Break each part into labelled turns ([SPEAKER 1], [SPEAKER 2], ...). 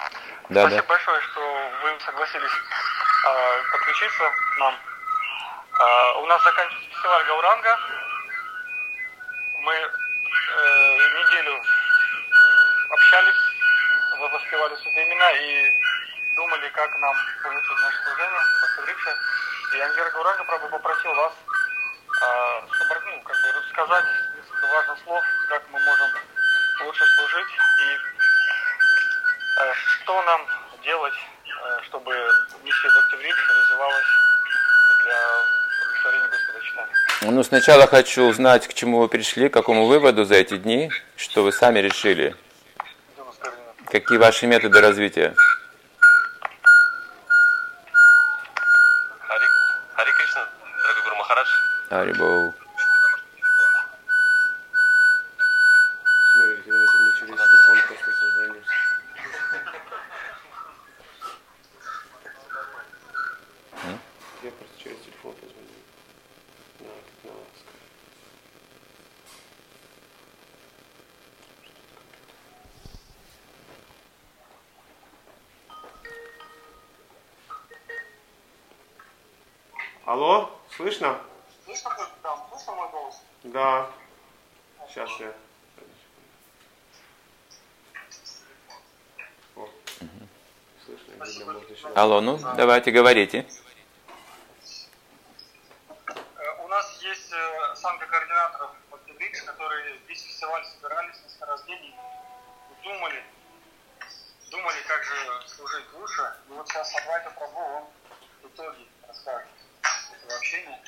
[SPEAKER 1] Да, да.
[SPEAKER 2] Спасибо большое, что вы согласились подключиться к нам. У нас заканчивается фестиваль Гауранга. Мы неделю общались, воспевали святые имена и думали, как нам улучшить наше служение в Бхакти-врикше. И Ангера Гауранга Прабху попросил вас рассказать несколько важных слов, как мы можем лучше служить и что нам делать, чтобы миссия Бхакти-врикша развивалась для удовлетворения Господа читания.
[SPEAKER 1] Ну, сначала хочу узнать, к чему вы пришли, к какому выводу за эти дни, что вы сами решили. Какие ваши методы развития?
[SPEAKER 3] Хари Кришна, дорогой Гуру Махарадж.
[SPEAKER 1] Харибол.
[SPEAKER 4] Смотрите, мы через телефон просто созвонимся. Я просто через телефон позвоню. На скайп. Алло, слышно?
[SPEAKER 2] Слышно мой голос?
[SPEAKER 4] Да. Сейчас я. О. Слышно, видно, может еще.
[SPEAKER 1] Алло, ну, давайте, говорите.
[SPEAKER 2] У нас есть санга координаторов Бхакти-врикша, которые весь фестиваль собирались несколько раз в день и думали, как же служить лучше. И вот сейчас Адвайта Прабху, он в итоге расскажет этого общения.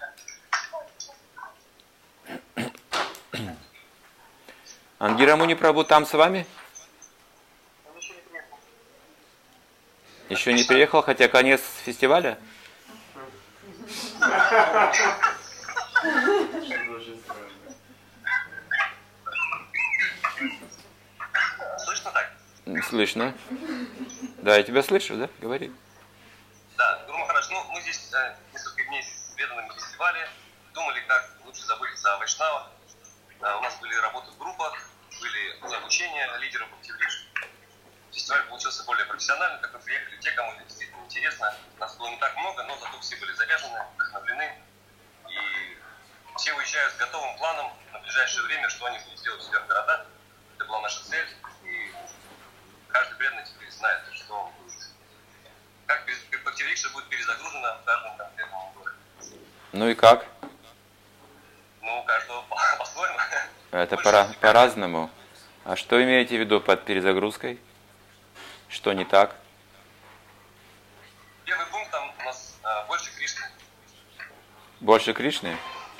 [SPEAKER 1] Ангира Муни Прабху там с вами?
[SPEAKER 2] Он еще не приехал.
[SPEAKER 1] Еще не приехал, хотя конец фестиваля?
[SPEAKER 3] Слышно так?
[SPEAKER 1] Слышно. Да, я тебя слышу, да? Говори.
[SPEAKER 3] Да, Гуру Махарадж, мы здесь несколько дней преданы на фестивале, думали, как лучше заботиться о вайшнавах. У нас были работы в группах, были обучения лидеров Бхакти-врикша. Фестиваль получился более профессиональным, как мы приехали, те, кому это действительно интересно. Нас было не так много, но зато все были заряжены, вдохновлены. И все уезжают с готовым планом на ближайшее время, что они будут делать в себя в городах. Это была наша цель. И каждый преданный теперь знает, что он будет. Как Бхакти-врикша будет перезагружена в каждом конкретном городе.
[SPEAKER 1] Ну и как?
[SPEAKER 3] Ну, у каждого по-своему.
[SPEAKER 1] Это по-разному. А что имеете в виду под перезагрузкой? Что не так?
[SPEAKER 3] Первый пункт, там у нас больше Кришны.
[SPEAKER 1] Больше Кришны?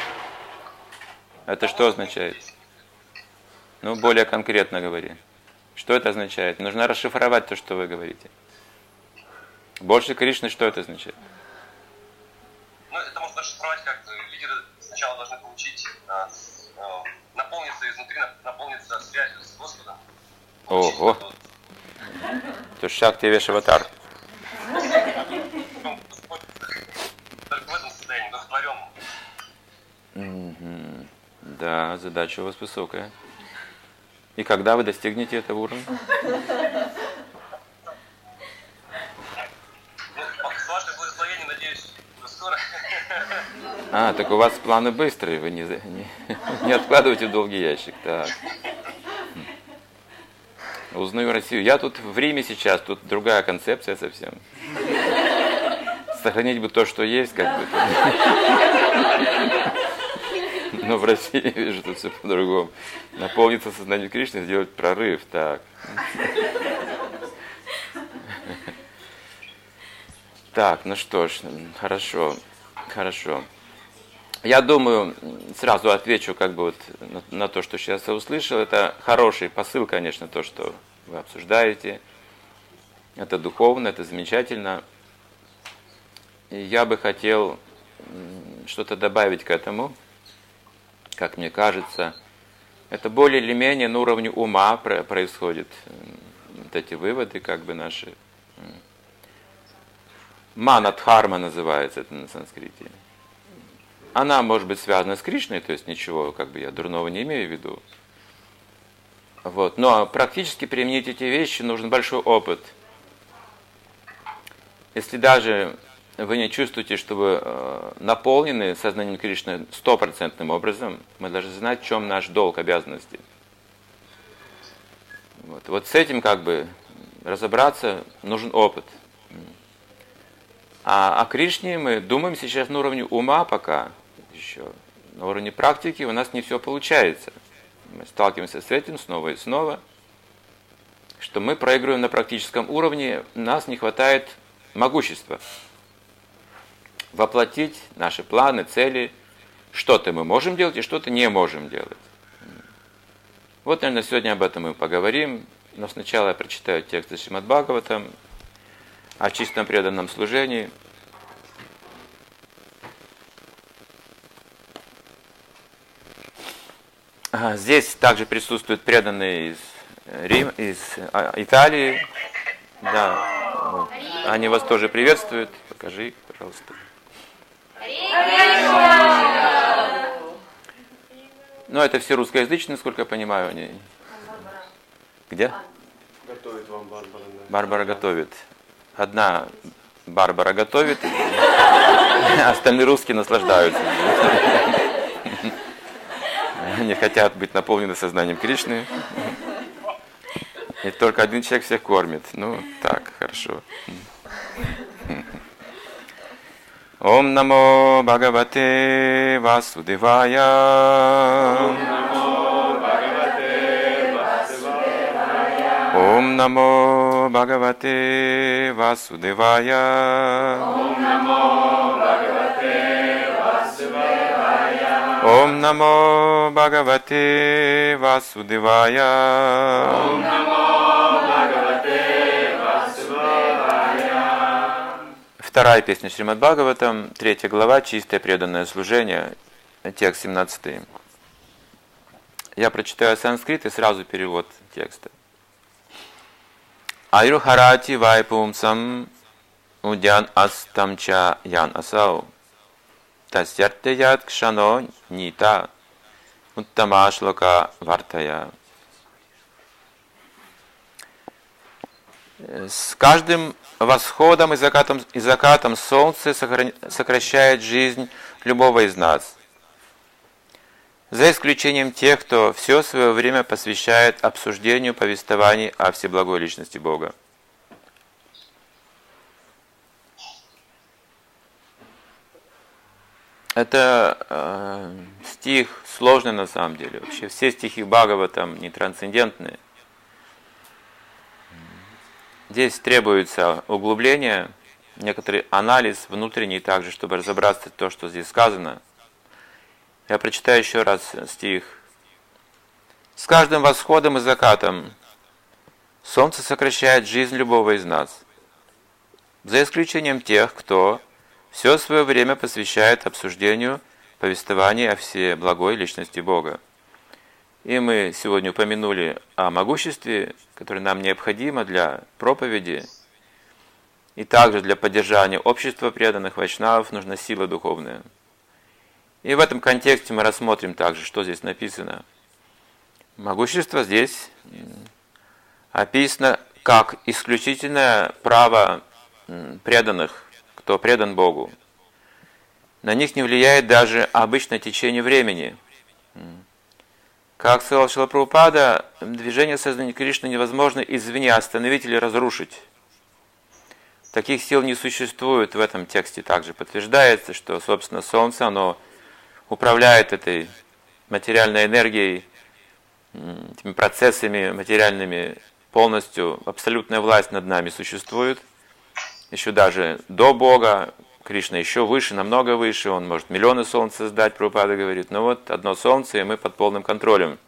[SPEAKER 1] Это что означает? Ну, более конкретно говори. Что это означает? Нужно расшифровать то, что вы говорите. Больше Кришны, что это означает?
[SPEAKER 3] Ну, это можно расшифровать как лидеры сначала должны получить, наполниться изнутри, наполниться связью с Господом.
[SPEAKER 1] Ого! То есть Шакти Вешаватар.
[SPEAKER 3] Ну, Господь только в этом состоянии, удовлетворенном.
[SPEAKER 1] Да, задача у вас высокая. И когда вы достигнете этого уровня?
[SPEAKER 3] Ну, с вашей благословения, надеюсь, уже скоро.
[SPEAKER 1] А, так у вас планы быстрые, вы не откладывайте в долгий ящик. Так. Узнаю Россию. Я тут в Риме сейчас, тут другая концепция совсем. Сохранить бы то, что есть, как бы. Но в России, вижу, тут все по-другому. Наполниться сознанием Кришны, сделать прорыв. Так. Так, ну что ж, хорошо. Я думаю, сразу отвечу как бы вот на то, что сейчас я услышал. Это хороший посыл, конечно, то, что вы обсуждаете. Это духовно, это замечательно. И я бы хотел что-то добавить к этому. Как мне кажется, это более или менее на уровне ума происходит. Вот эти выводы, как бы наши. Манадхарма называется это на санскрите. Она может быть связана с Кришной, то есть ничего, как бы я дурного не имею в виду. Вот. Но практически применить эти вещи нужен большой опыт. Если даже вы не чувствуете, что вы наполнены сознанием Кришны 100% образом, мы должны знать, в чем наш долг, обязанности. Вот с этим как бы разобраться нужен опыт. А о Кришне мы думаем сейчас на уровне ума пока еще. На уровне практики у нас не все получается. Мы сталкиваемся с этим снова и снова, что мы проигрываем на практическом уровне, у нас не хватает могущества воплотить наши планы, цели. Что-то мы можем делать и что-то не можем делать. Вот, наверное, сегодня об этом мы поговорим, но сначала я прочитаю текст из Шримад Бхагаватам о чистом преданном служении. Здесь также присутствуют преданные из Италии. Да, вот. Они вас тоже приветствуют. Покажи, пожалуйста. Ну, это все русскоязычные, насколько я понимаю. Они... Где?
[SPEAKER 4] Готовит вам Барбара. Да.
[SPEAKER 1] Барбара готовит. Одна Барбара готовит, а остальные русские наслаждаются. Они хотят быть наполнены сознанием Кришны. И только один человек всех кормит. Ну, так, хорошо. Ом намо Бхагавате Васудевая. Ом намо Бхагавате Васудевая. Ом намо Бхагавате Васудевая. Ом намо Бхагавате Васудевая. Вторая песня Шримад Бхагаватам, 3 глава, чистое преданное служение, текст 17. Я прочитаю санскрит и сразу перевод текста. Аюрхарати вайпумсам удян астамча ян асау. Тасьяртеят кшано нита уттамашлока вартая. С каждым восходом и закатом солнце сокращает жизнь любого из нас, за исключением тех, кто все свое время посвящает обсуждению повествований о всеблагой личности Бога. Это стих сложный на самом деле. Вообще все стихи Бхагаватам не трансцендентные. Здесь требуется углубление, некоторый анализ внутренний также, чтобы разобраться в том, что здесь сказано. Я прочитаю еще раз стих. С каждым восходом и закатом солнце сокращает жизнь любого из нас, за исключением тех, кто все свое время посвящает обсуждению повествований о всеблагой личности Бога. И мы сегодня упомянули о могуществе, которое нам необходимо для проповеди, и также для поддержания общества преданных вайшнавов нужна сила духовная. И в этом контексте мы рассмотрим также, что здесь написано. Могущество здесь описано как исключительное право преданных, кто предан Богу. На них не влияет даже обычное течение времени. Как сказал Шрила Прабхупада, движение сознания Кришны невозможно извне остановить или разрушить. Таких сил не существует. В этом тексте также подтверждается, что, собственно, Солнце, оно управляет этой материальной энергией, этими процессами материальными полностью. Абсолютная власть над нами существует. Еще даже до Бога. Кришна еще выше, намного выше. Он может миллионы солнц создать, Прабхупада говорит. Но вот одно солнце, и мы под полным контролем.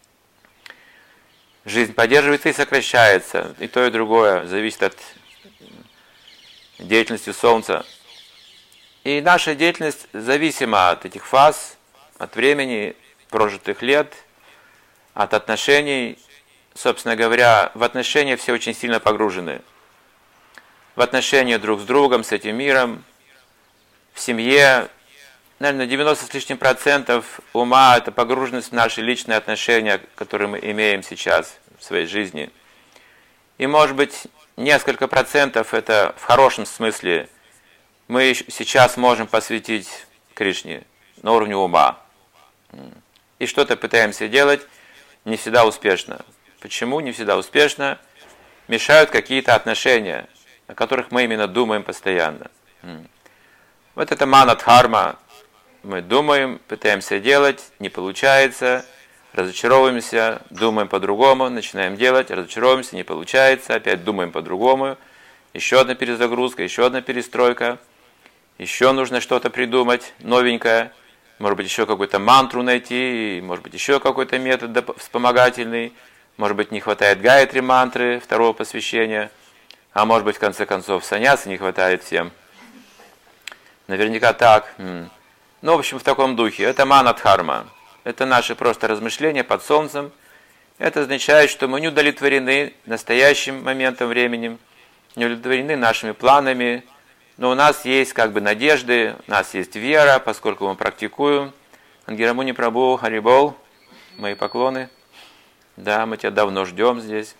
[SPEAKER 1] Жизнь поддерживается и сокращается. И то, и другое зависит от деятельности солнца. И наша деятельность зависима от этих фаз, от времени, прожитых лет, от отношений. Собственно говоря, в отношения все очень сильно погружены. В отношения друг с другом, с этим миром, в семье, наверное, 90 с лишним процентов ума – это погруженность в наши личные отношения, которые мы имеем сейчас в своей жизни. И, может быть, несколько процентов – это в хорошем смысле мы сейчас можем посвятить Кришне на уровне ума. И что-то пытаемся делать не всегда успешно. Почему не всегда успешно? Мешают какие-то отношения, о которых мы именно думаем постоянно. Вот это мана-дхарма. Мы думаем, пытаемся делать, не получается, разочаровываемся, думаем по-другому, начинаем делать, разочаровываемся, не получается, опять думаем по-другому. Еще одна перезагрузка, еще одна перестройка. Еще нужно что-то придумать новенькое. Может быть, еще какую-то мантру найти, может быть, еще какой-то метод вспомогательный. Может быть, не хватает гайатри мантры, второго посвящения. А может быть, в конце концов, саньясы не хватает всем. Наверняка так. Ну, в общем, в таком духе. Это мана-дхарма. Это наши просто размышления под солнцем. Это означает, что мы не удовлетворены настоящим моментом, временем, не удовлетворены нашими планами. Но у нас есть как бы надежды, у нас есть вера, поскольку мы практикуем. Ангирамуни Прабху, Харибол, мои поклоны. Да, мы тебя давно ждем здесь.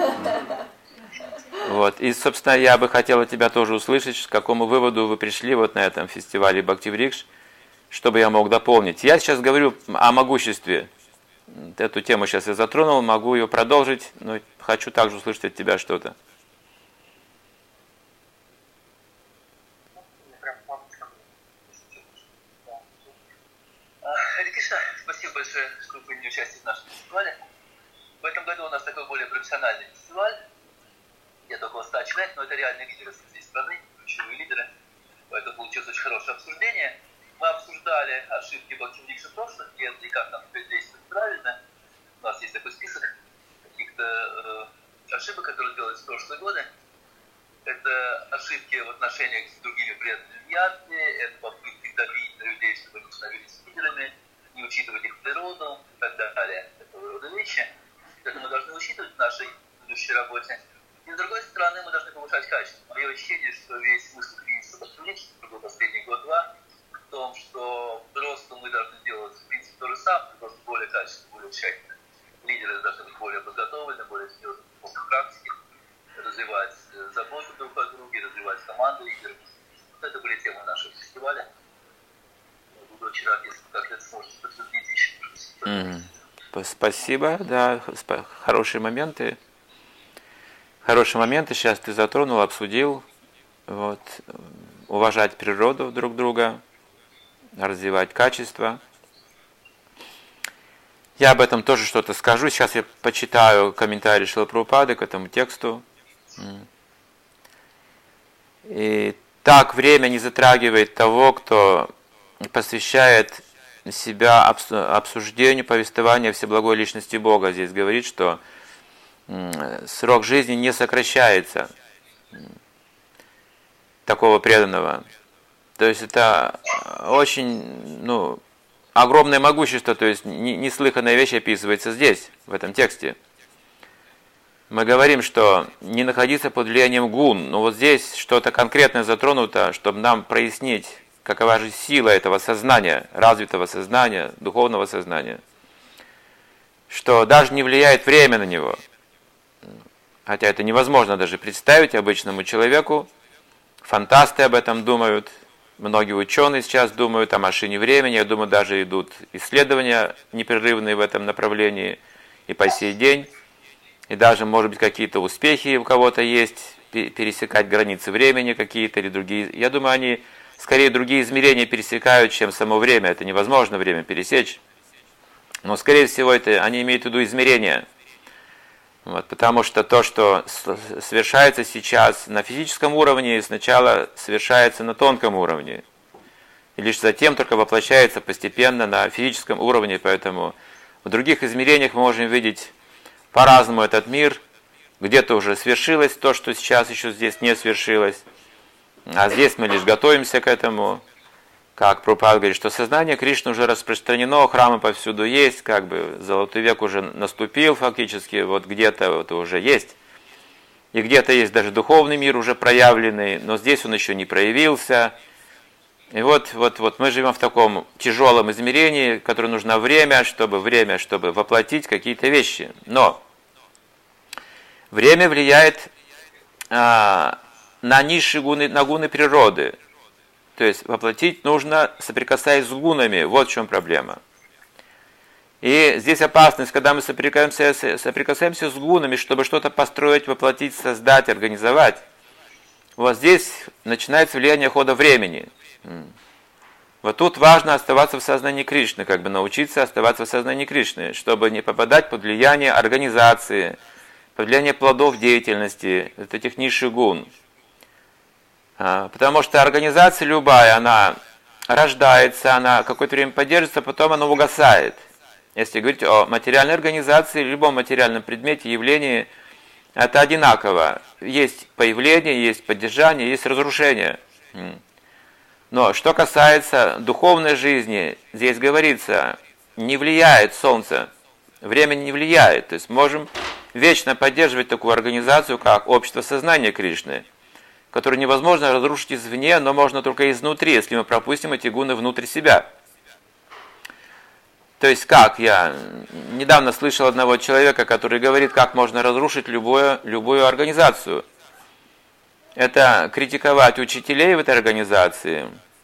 [SPEAKER 1] Вот. И, собственно, я бы хотел от тебя тоже услышать, к какому выводу вы пришли вот на этом фестивале Бхактиврикш, чтобы я мог дополнить. Я сейчас говорю о могуществе. Эту тему сейчас я затронул, могу ее продолжить, но хочу также услышать от тебя что-то.
[SPEAKER 5] Харе Кришна, спасибо большое, что вы приняли участие в нашем фестивале. В этом году у нас такой более профессиональный фестиваль. Нет около 100 человек, но это реальные лидеры со всей страны, ключевые лидеры. Поэтому получилось очень хорошее обсуждение. Мы обсуждали ошибки Бхактиврикша прошлых лет и как нам теперь действовать правильно. У нас есть такой список каких-то ошибок, которые делались в прошлые годы. Это ошибки в отношениях с другими преданными ясны, это попытки давить на людей, чтобы они становились лидерами, не учитывать их природу и так далее. Такого рода вещи. Это мы должны учитывать в нашей будущей работе. И с другой стороны, мы должны повышать качество. Мое ощущение, что весь смысл кризиса Бхактиврикша, последний год-два, в том, что просто мы должны делать, в принципе, то же самое, просто более качественно, более тщательно. Лидеры должны быть более подготовлены, более серьезны в практике, развивать заботу друг о друге, развивать команду лидеров. Вот это были темы нашего фестиваля. Буду очень рад, если как-то это сможете подтвердить еще.
[SPEAKER 1] Спасибо, да, хорошие моменты. Хорошие моменты сейчас ты затронул, обсудил. Вот, уважать природу друг друга, развивать качество. Я об этом тоже что-то скажу. Сейчас я почитаю комментарий Шрилы Прабхупады к этому тексту. И так время не затрагивает того, кто посвящает себя обсуждению, повествованию всеблагой личности Бога. Здесь говорит, что срок жизни не сокращается такого преданного. То есть это очень огромное могущество, то есть неслыханная вещь описывается здесь, в этом тексте. Мы говорим, что не находиться под влиянием гун, но вот здесь что-то конкретное затронуто, чтобы нам прояснить, какова же сила этого сознания, развитого сознания, духовного сознания, что даже не влияет время на него. Хотя это невозможно даже представить обычному человеку. Фантасты об этом думают, многие ученые сейчас думают о машине времени, я думаю, даже идут исследования непрерывные в этом направлении и по сей день. И даже, может быть, какие-то успехи у кого-то есть, пересекать границы времени какие-то или другие. Я думаю, они скорее другие измерения пересекают, чем само время. Это невозможно время пересечь. Но, скорее всего, это они имеют в виду измерения. Вот, потому что то, что совершается сейчас на физическом уровне, сначала совершается на тонком уровне. И лишь затем только воплощается постепенно на физическом уровне. Поэтому в других измерениях мы можем видеть по-разному этот мир. Где-то уже свершилось то, что сейчас еще здесь не свершилось. А здесь мы лишь готовимся к этому. Как Прабхупада говорит, что сознание Кришны уже распространено, храмы повсюду есть, как бы золотой век уже наступил фактически, вот где-то это уже есть. И где-то есть даже духовный мир уже проявленный, но здесь он еще не проявился. И вот мы живем в таком тяжелом измерении, которое нужно время, чтобы воплотить какие-то вещи. Но время влияет на низшие гуны, на гуны природы. То есть воплотить нужно, соприкасаясь с гунами. Вот в чем проблема. И здесь опасность, когда мы соприкасаемся с гунами, чтобы что-то построить, воплотить, создать, организовать. Вот здесь начинается влияние хода времени. Вот тут важно оставаться в сознании Кришны, как бы научиться оставаться в сознании Кришны, чтобы не попадать под влияние организации, под влияние плодов деятельности, это этих низших гун. Потому что организация любая, она рождается, она какое-то время поддерживается, потом она угасает. Если говорить о материальной организации, любом материальном предмете, явлении, это одинаково. Есть появление, есть поддержание, есть разрушение. Но что касается духовной жизни, здесь говорится, не влияет Солнце, время не влияет. То есть можем вечно поддерживать такую организацию, как общество сознания Кришны, которую невозможно разрушить извне, но можно только изнутри, если мы пропустим эти гуны внутрь себя. То есть как? Я недавно слышал одного человека, который говорит, как можно разрушить любую организацию. Это критиковать учителей в этой организации,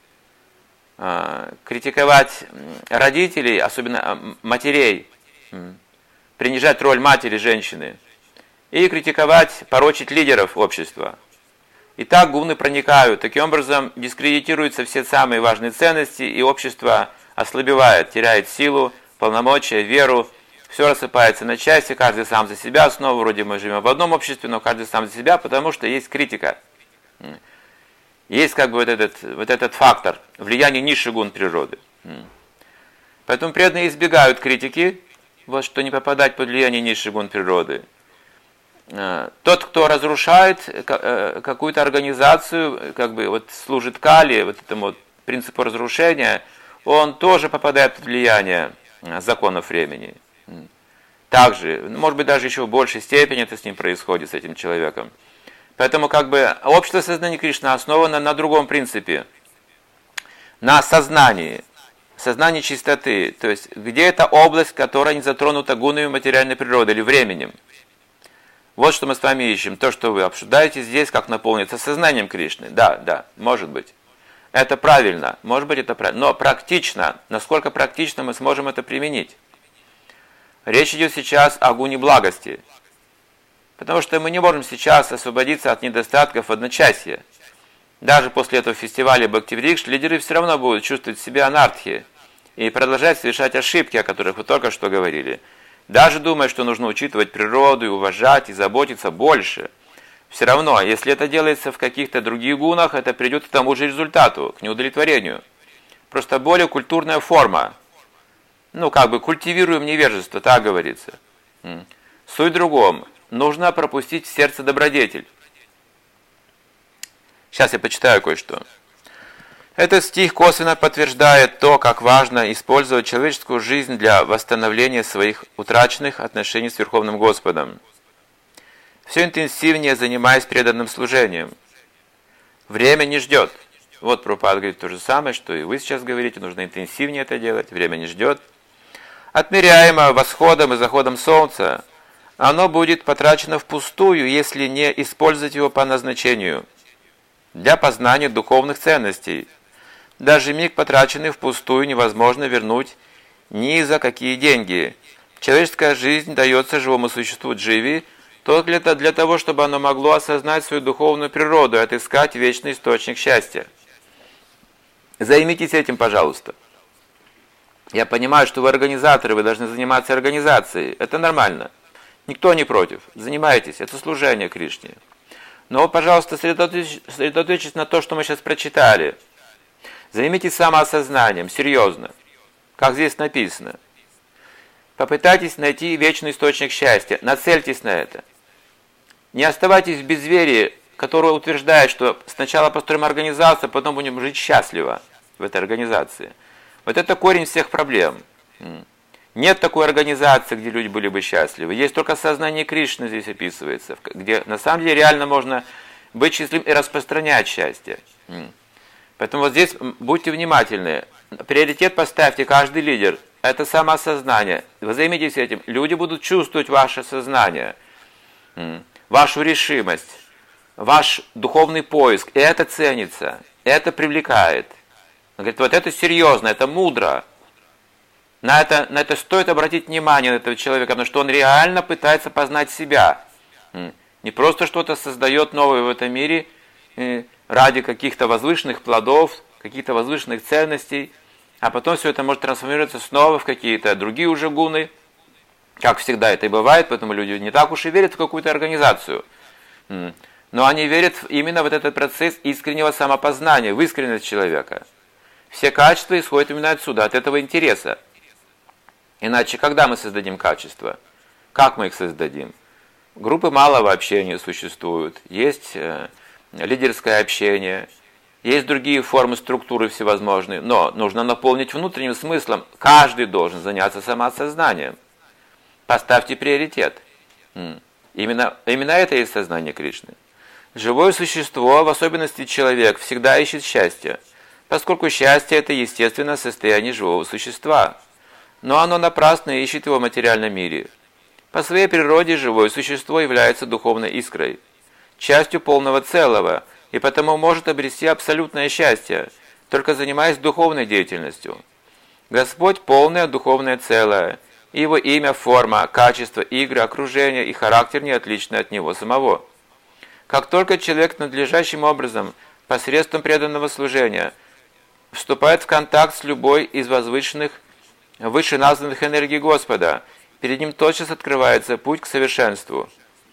[SPEAKER 1] критиковать родителей, особенно матерей, принижать роль матери, женщины, и критиковать, порочить лидеров общества. И так гуны проникают, таким образом дискредитируются все самые важные ценности, и общество ослабевает, теряет силу, полномочия, веру, все рассыпается на части, каждый сам за себя, снова вроде мы живем в одном обществе, но каждый сам за себя, потому что есть критика. Есть как бы вот этот фактор влияния низших гун природы. Поэтому преданные избегают критики, вот что не попадать под влияние низших гун природы. Тот, кто разрушает какую-то организацию, как бы вот служит кали, вот этому вот принципу разрушения, он тоже попадает под влияние законов времени. Также, может быть, даже еще в большей степени это с ним происходит, с этим человеком. Поэтому как бы общество сознания Кришны основано на другом принципе. На сознании чистоты. То есть, где эта область, которая не затронута гунами материальной природы или временем. Вот что мы с вами ищем. То, что вы обсуждаете здесь, как наполниться сознанием Кришны. Да, может быть. Это правильно. Может быть, это правильно. Но практично, насколько практично мы сможем это применить? Речь идет сейчас о гуне благости. Потому что мы не можем сейчас освободиться от недостатков одночасья. Даже после этого фестиваля Бхакти-врикш лидеры все равно будут чувствовать себя анархи и продолжать совершать ошибки, о которых вы только что говорили. Даже думая, что нужно учитывать природу и уважать, и заботиться больше. Все равно, если это делается в каких-то других гунах, это придет к тому же результату, к неудовлетворению. Просто более культурная форма. Культивируем невежество, так говорится. Суть в другом. Нужно пропустить в сердце добродетель. Сейчас я почитаю кое-что. Этот стих косвенно подтверждает то, как важно использовать человеческую жизнь для восстановления своих утраченных отношений с Верховным Господом. Все интенсивнее занимаясь преданным служением. Время не ждет. Вот Прабхупада говорит то же самое, что и вы сейчас говорите, нужно интенсивнее это делать, время не ждет. Отмеряемо восходом и заходом солнца, оно будет потрачено впустую, если не использовать его по назначению, для познания духовных ценностей. Даже миг, потраченный впустую, невозможно вернуть ни за какие деньги. Человеческая жизнь дается живому существу дживи только для того, чтобы оно могло осознать свою духовную природу и отыскать вечный источник счастья. Займитесь этим, пожалуйста. Я понимаю, что вы организаторы, вы должны заниматься организацией. Это нормально. Никто не против. Занимайтесь. Это служение Кришне. Но, пожалуйста, сосредоточьтесь на том, что мы сейчас прочитали. Займитесь самоосознанием, серьезно. Как здесь написано. Попытайтесь найти вечный источник счастья. Нацельтесь на это. Не оставайтесь в безверии, которое утверждает, что сначала построим организацию, а потом будем жить счастливо в этой организации. Вот это корень всех проблем. Нет такой организации, где люди были бы счастливы. Есть только сознание Кришны здесь описывается, где на самом деле реально можно быть счастливым и распространять счастье. Поэтому вот здесь будьте внимательны. Приоритет поставьте, каждый лидер. Это самоосознание. Вы займитесь этим. Люди будут чувствовать ваше сознание, вашу решимость, ваш духовный поиск. И это ценится, это привлекает. Он говорит, вот это серьезно, это мудро. На это стоит обратить внимание на этого человека, потому что он реально пытается познать себя. Не просто что-то создает новое в этом мире ради каких-то возвышенных плодов, каких-то возвышенных ценностей, а потом все это может трансформироваться снова в какие-то другие уже гуны. Как всегда это и бывает, поэтому люди не так уж и верят в какую-то организацию. Но они верят именно в этот процесс искреннего самопознания, в искренность человека. Все качества исходят именно отсюда, от этого интереса. Иначе, когда мы создадим качества? Как мы их создадим? Группы малого общения существуют, есть лидерское общение, есть другие формы структуры всевозможные, но нужно наполнить внутренним смыслом. Каждый должен заняться самоосознанием. Поставьте приоритет. Именно это и есть сознание Кришны. Живое существо, в особенности человек, всегда ищет счастье, поскольку счастье – это естественное состояние живого существа. Но оно напрасно ищет его в материальном мире. По своей природе живое существо является духовной искрой, частью полного целого, и потому может обрести абсолютное счастье, только занимаясь духовной деятельностью. Господь – полное духовное целое, и его имя, форма, качество, игры, окружение и характер не отличны от него самого. Как только человек надлежащим образом, посредством преданного служения, вступает в контакт с любой из возвышенных, вышеназванных энергий Господа, перед ним тотчас открывается путь к совершенству.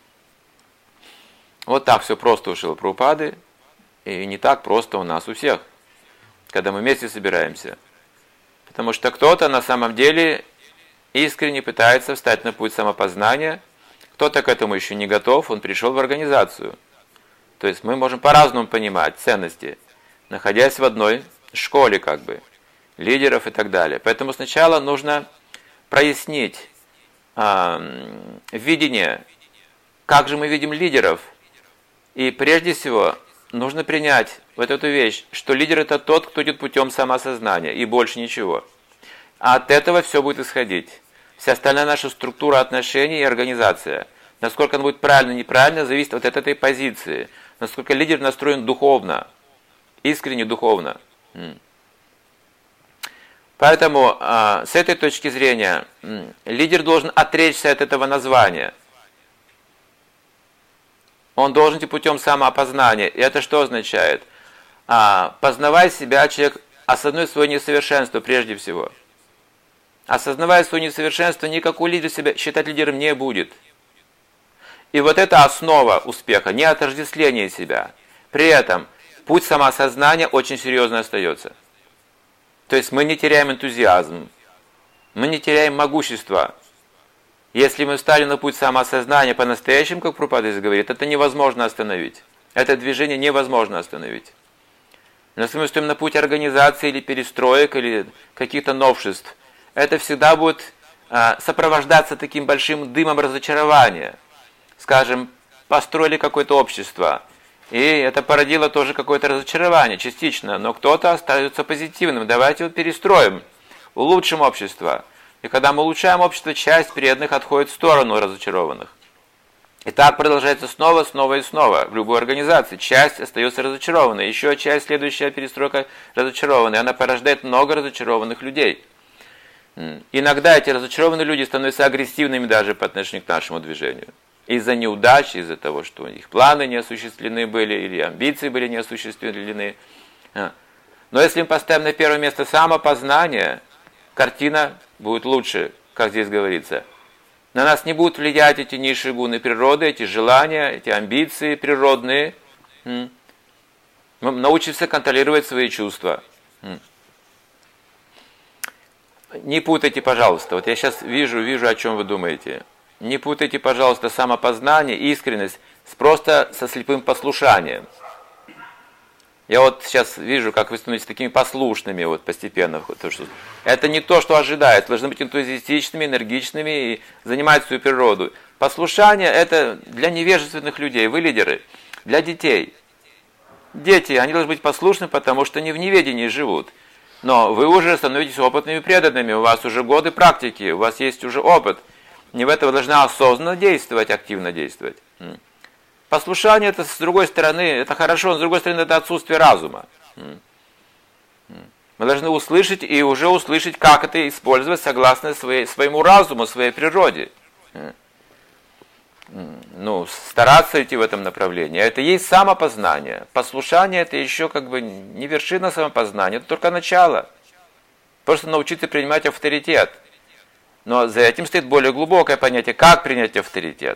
[SPEAKER 1] Вот так все просто у Шрилы Прабхупады, и не так просто у нас у всех, когда мы вместе собираемся. Потому что кто-то на самом деле искренне пытается встать на путь самопознания, кто-то к этому еще не готов, он пришел в организацию. То есть мы можем по-разному понимать ценности, находясь в одной школе как бы, лидеров и так далее. Поэтому сначала нужно прояснить видение, как же мы видим лидеров. И прежде всего нужно принять вот эту вещь, что лидер – это тот, кто идет путем самоосознания, и больше ничего. А от этого все будет исходить. Вся остальная наша структура отношений и организация, насколько она будет правильно, неправильно, зависит от этой позиции. Насколько лидер настроен духовно, искренне духовно. Поэтому с этой точки зрения лидер должен отречься от этого названия. Он должен идти путем самоопознания. И это что означает? Познавая себя, человек осознает свое несовершенство прежде всего. Осознавая свое несовершенство, никакой лидер себя считать лидером не будет. И вот это основа успеха, не отождествление себя. При этом путь самоосознания очень серьезно остается. То есть мы не теряем энтузиазм, мы не теряем могущество. Если мы встали на путь самоосознания по-настоящему, как Прабхупада здесь говорит, это невозможно остановить. Это движение невозможно остановить. Но если мы стоим на путь организации или перестроек, или каких-то новшеств, это всегда будет сопровождаться таким большим дымом разочарования. Скажем, построили какое-то общество, и это породило тоже какое-то разочарование, частично, но кто-то остается позитивным. Давайте вот перестроим, улучшим общество. И когда мы улучшаем общество, часть преданных отходит в сторону разочарованных. И так продолжается снова, снова и снова. В любой организации часть остается разочарованной, еще часть, следующая перестройка разочарованной. Она порождает много разочарованных людей. Иногда эти разочарованные люди становятся агрессивными даже по отношению к нашему движению. Из-за неудач, из-за того, что их планы не осуществлены были, или амбиции были не осуществлены. Но если мы поставим на первое место самопознание, картина будет лучше, как здесь говорится. На нас не будут влиять эти низшие гуны природы, эти желания, эти амбиции природные. Мы научимся контролировать свои чувства. Не путайте, пожалуйста, вот я сейчас вижу, о чем вы думаете. Не путайте, пожалуйста, самопознание, искренность просто со слепым послушанием. Я вот сейчас вижу, как вы становитесь такими послушными вот постепенно. Это не то, что ожидается. Должны быть энтузиастичными, энергичными и занимать свою природу. Послушание – это для невежественных людей. Вы лидеры. Для детей. дети, они должны быть послушны, потому что не в неведении живут. Но вы уже становитесь опытными преданными, у вас уже годы практики, у вас есть уже опыт. Не в этом вы должны осознанно действовать, активно действовать. Послушание, это с другой стороны, это хорошо, но с другой стороны, это отсутствие разума. Мы должны услышать и уже услышать, как это использовать согласно своему разуму, своей природе. Ну, стараться идти в этом направлении. Это и есть самопознание. Послушание это еще как бы не вершина самопознания, это только начало. Просто научиться принимать авторитет. Но за этим стоит более глубокое понятие, как принять авторитет.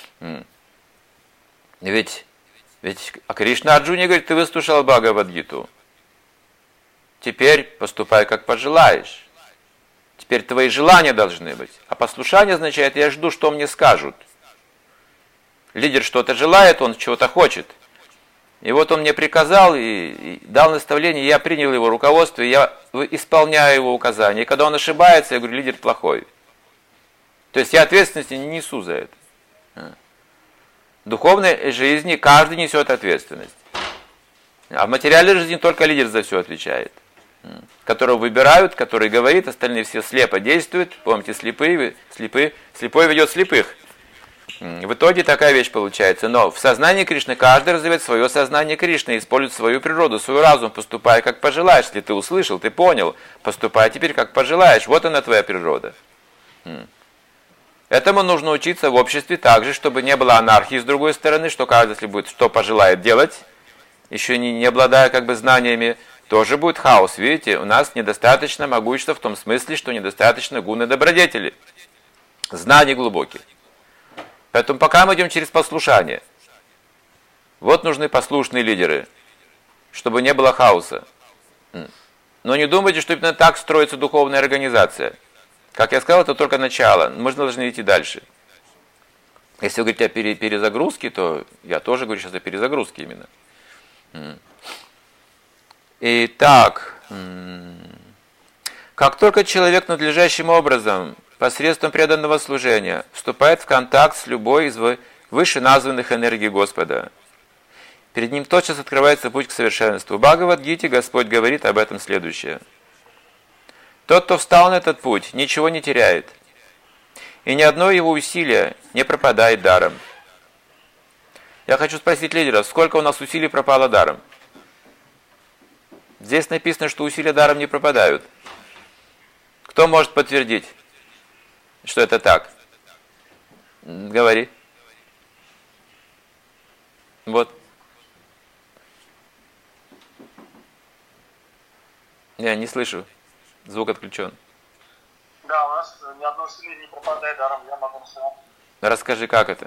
[SPEAKER 1] Ведь Кришна Арджуне говорит, ты выслушал Бхагавад-гиту. Теперь поступай, как пожелаешь. Теперь твои желания должны быть. А послушание означает, я жду, что мне скажут. Лидер что-то желает, он чего-то хочет. И вот он мне приказал и дал наставление, я принял его руководство, и я исполняю его указания. И когда он ошибается, я говорю, лидер плохой. То есть я ответственности не несу за это. В духовной жизни каждый несет ответственность. А в материальной жизни только лидер за все отвечает. Которого выбирают, который говорит, остальные все слепо действуют. Помните, слепой ведет слепых. В итоге такая вещь получается. Но в сознании Кришны каждый развивает свое сознание Кришны, использует свою природу, свой разум, поступая как пожелаешь. Если ты услышал, ты понял, поступай теперь как пожелаешь. Вот она твоя природа. Этому нужно учиться в обществе также, чтобы не было анархии с другой стороны, что каждый, если будет что пожелает делать, еще не обладая как бы знаниями, тоже будет хаос. Видите, у нас недостаточно могущества в том смысле, что недостаточно гуны добродетели, знаний глубоких. Поэтому пока мы идем через послушание, вот нужны послушные лидеры, чтобы не было хаоса. Но не думайте, что именно так строится духовная организация. Как я сказал, это только начало. Мы же должны идти дальше. Если вы говорите о перезагрузке, то я тоже говорю сейчас о перезагрузке именно. Итак, как только человек надлежащим образом, посредством преданного служения, вступает в контакт с любой из вышеназванных энергий Господа, перед ним тотчас открывается путь к совершенству. В Бхагавад-гите Господь говорит об этом следующее. Тот, кто встал на этот путь, ничего не теряет, и ни одно его усилие не пропадает даром. Я хочу спросить лидеров, сколько у нас усилий пропало даром? Здесь написано, что усилия даром не пропадают. Кто может подтвердить, что это так? Говори. Вот. Я не слышу. Звук отключен.
[SPEAKER 2] Да, у нас ни одно усилие не пропадает даром, я могу рассказать.
[SPEAKER 1] Расскажи, как это?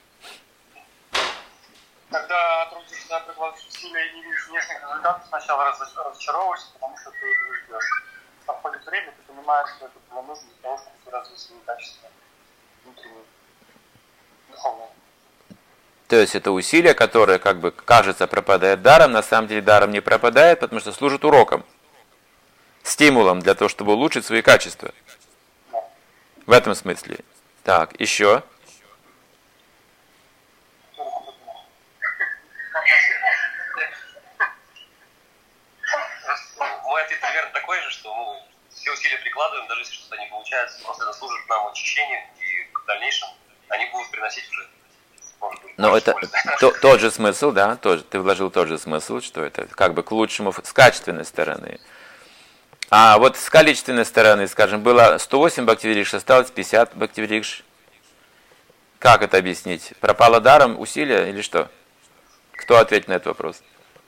[SPEAKER 2] Когда трудишься, прикладываешь усилия и не видишь внешних результатов, сначала разочаровываешься, потому что ты этого ждешь. Проходит время, ты понимаешь, что это было нужно для того, чтобы ты развил свои качества внутренние, духовные.
[SPEAKER 1] То есть это усилие, которое, как бы, кажется, пропадает даром, на самом деле даром не пропадает, потому что служит уроком, стимулом для того, чтобы улучшить свои качества. В этом смысле. Так, еще.
[SPEAKER 3] Мой ответ примерно такой же, что мы все усилия прикладываем, даже если что-то не получается, просто это служит нам очищению, и в дальнейшем они будут приносить уже, может быть,
[SPEAKER 1] но это тот же смысл, да, тоже, ты вложил тот же смысл, что это как бы к лучшему с качественной стороны. А вот с количественной стороны, скажем, было 108 бхактивирикш, осталось 50 бхактивирикш. Как это объяснить? Пропало даром усилия или что? Кто ответит на этот вопрос?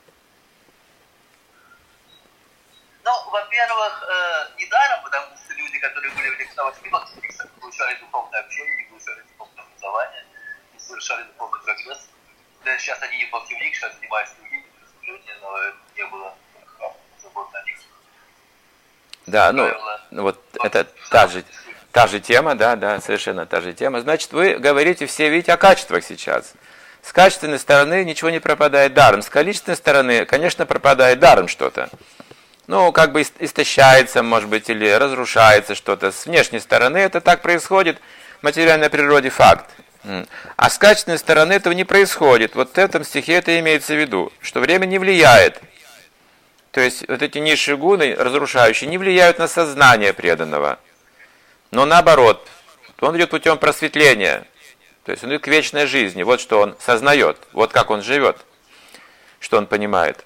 [SPEAKER 5] Ну, во-первых, не даром, потому что люди, которые были в лекционных бхактивирикшах, получали духовное общение, не получали духовное образование, не совершали духовный прогресс. Даже сейчас они не в бхактивирикшах, занимаются другими служениями, но это не было заботно о них.
[SPEAKER 1] Да, ну вот это та же тема, да, совершенно та же тема. Значит, вы говорите все, видите, о качествах сейчас. С качественной стороны ничего не пропадает даром. С количественной стороны, конечно, пропадает даром что-то. Ну, как бы истощается, может быть, или разрушается что-то. С внешней стороны это так происходит. В материальной природе факт. А с качественной стороны этого не происходит. Вот в этом стихе это имеется в виду, что время не влияет. То есть вот эти низшие гуны, разрушающие, не влияют на сознание преданного. Но наоборот, он идет путем просветления. То есть он идет к вечной жизни. Вот что он сознает, вот как он живет, что он понимает.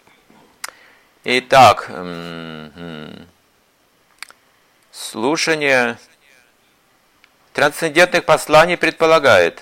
[SPEAKER 1] Итак, слушание трансцендентных посланий предполагает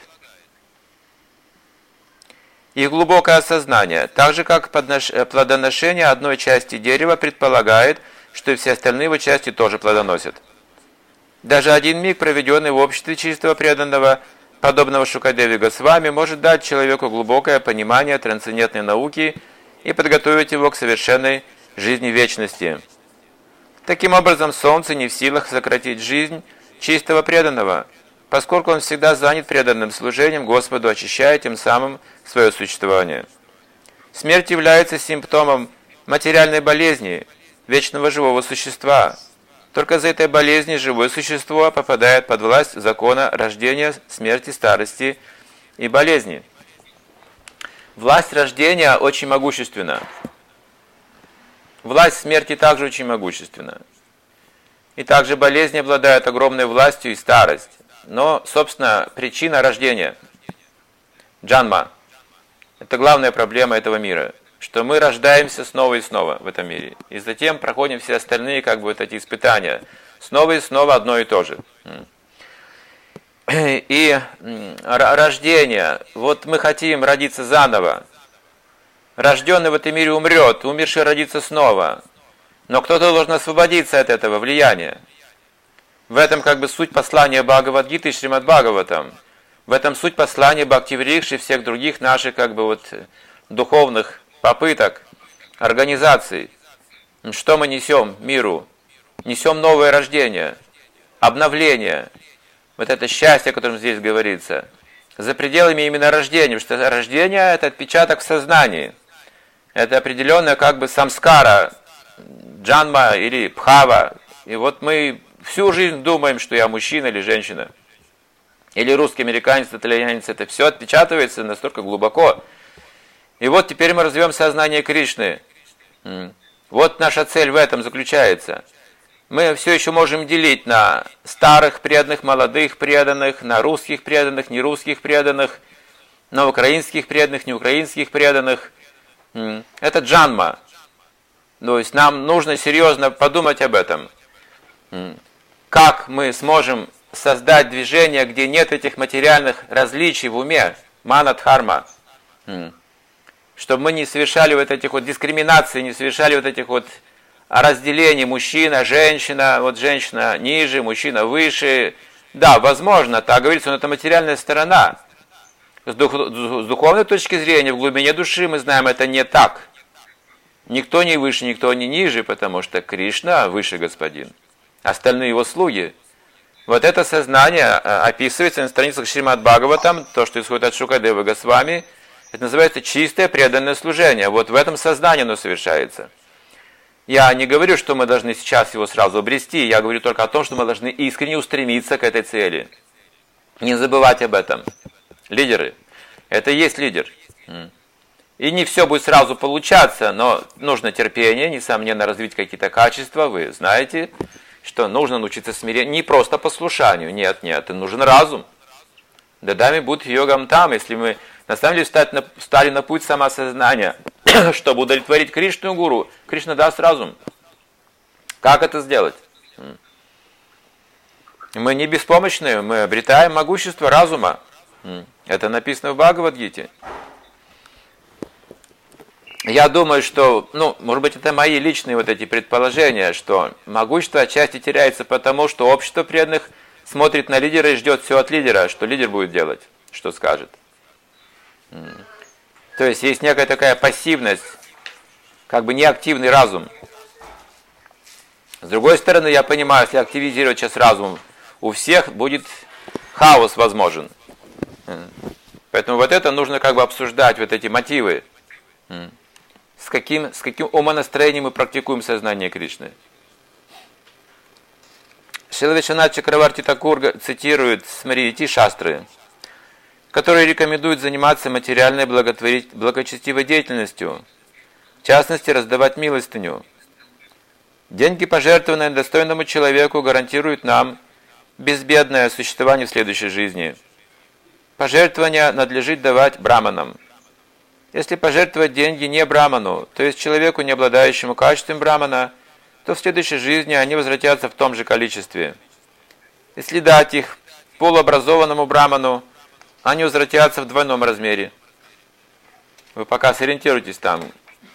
[SPEAKER 1] их глубокое осознание, так же как плодоношение одной части дерева предполагает, что и все остальные его части тоже плодоносят. Даже один миг, проведенный в обществе чистого преданного, подобного Шукадеве Госвами, может дать человеку глубокое понимание трансцендентной науки и подготовить его к совершенной жизни вечности. Таким образом, солнце не в силах сократить жизнь чистого преданного, поскольку он всегда занят преданным служением Господу, очищая тем самым свое существование. Смерть является симптомом материальной болезни вечного живого существа. Только за этой болезнью живое существо попадает под власть закона рождения, смерти, старости и болезни. Власть рождения очень могущественна. Власть смерти также очень могущественна. И также болезни обладают огромной властью и старость. Но, собственно, причина рождения, джанма, это главная проблема этого мира, что мы рождаемся снова и снова в этом мире. И затем проходим все остальные вот эти испытания. Снова и снова одно и то же. И рождение, вот мы хотим родиться заново. Рожденный в этом мире умрет, умерший родится снова. Но кто-то должен освободиться от этого влияния. В этом суть послания Бхагавад-гиты и Шримад Бхагаватам. В этом суть послания Бхактиврикши и всех других наших духовных попыток, организаций. Что мы несем миру? Несем новое рождение, обновление. Вот это счастье, о котором здесь говорится. За пределами именно рождения, потому что рождение – это отпечаток в сознании. Это определенная самскара, джанма или бхава. И вот мы всю жизнь думаем, что я мужчина или женщина. Или русский, американец, итальянец. Это все отпечатывается настолько глубоко. И вот теперь мы развиваем сознание Кришны. Вот наша цель в этом заключается. Мы все еще можем делить на старых преданных, молодых преданных, на русских преданных, нерусских преданных, на украинских преданных, неукраинских преданных. Это джанма. То есть нам нужно серьезно подумать об этом. Как мы сможем создать движение, где нет этих материальных различий в уме, мана-дхарма, чтобы мы не совершали этих дискриминаций, не совершали этих разделений мужчина, женщина, женщина ниже, мужчина выше. Да, возможно, так говорится, но это материальная сторона. С духовной точки зрения, в глубине души мы знаем, это не так. Никто не выше, никто не ниже, потому что Кришна выше господин. Остальные его слуги. Вот это сознание описывается на страницах Шримад Бхагаватам, то, что исходит от Шукадевы Госвами. Это называется чистое преданное служение. Вот в этом сознании оно совершается. Я не говорю, что мы должны сейчас его сразу обрести, я говорю только о том, что мы должны искренне устремиться к этой цели. Не забывать об этом. Лидеры. Это и есть лидер. И не все будет сразу получаться, но нужно терпение, несомненно, развить какие-то качества. Вы знаете, что нужно научиться смирению, не просто послушанию. Нет, это нужен разум. Дадами будут йогам там, если мы на самом деле встали на путь самосознания, чтобы удовлетворить Кришну Гуру. Кришна даст разум. Как это сделать? Мы не беспомощные, мы обретаем могущество разума. Это написано в Бхагавад-гите. Я думаю, что, может быть, это мои личные эти предположения, что могущество отчасти теряется потому, что общество преданных смотрит на лидера и ждет все от лидера, что лидер будет делать, что скажет. То есть есть некая такая пассивность, неактивный разум. С другой стороны, я понимаю, если активизировать сейчас разум у всех, будет хаос возможен. Поэтому это нужно обсуждать, эти мотивы. С каким умонастроением мы практикуем сознание Кришны. Шрила Вишванат Чакраварти Такур цитирует Смрити Шастры. которые рекомендуют заниматься материальной благочестивой деятельностью, в частности, раздавать милостыню. Деньги, пожертвованные достойному человеку, гарантируют нам безбедное существование в следующей жизни. Пожертвования надлежит давать браманам. Если пожертвовать деньги не браману, то есть человеку, не обладающему качеством брамана, то в следующей жизни они возвратятся в том же количестве. Если дать их полуобразованному браману, они возвратятся в двойном размере. Вы пока сориентируйтесь там.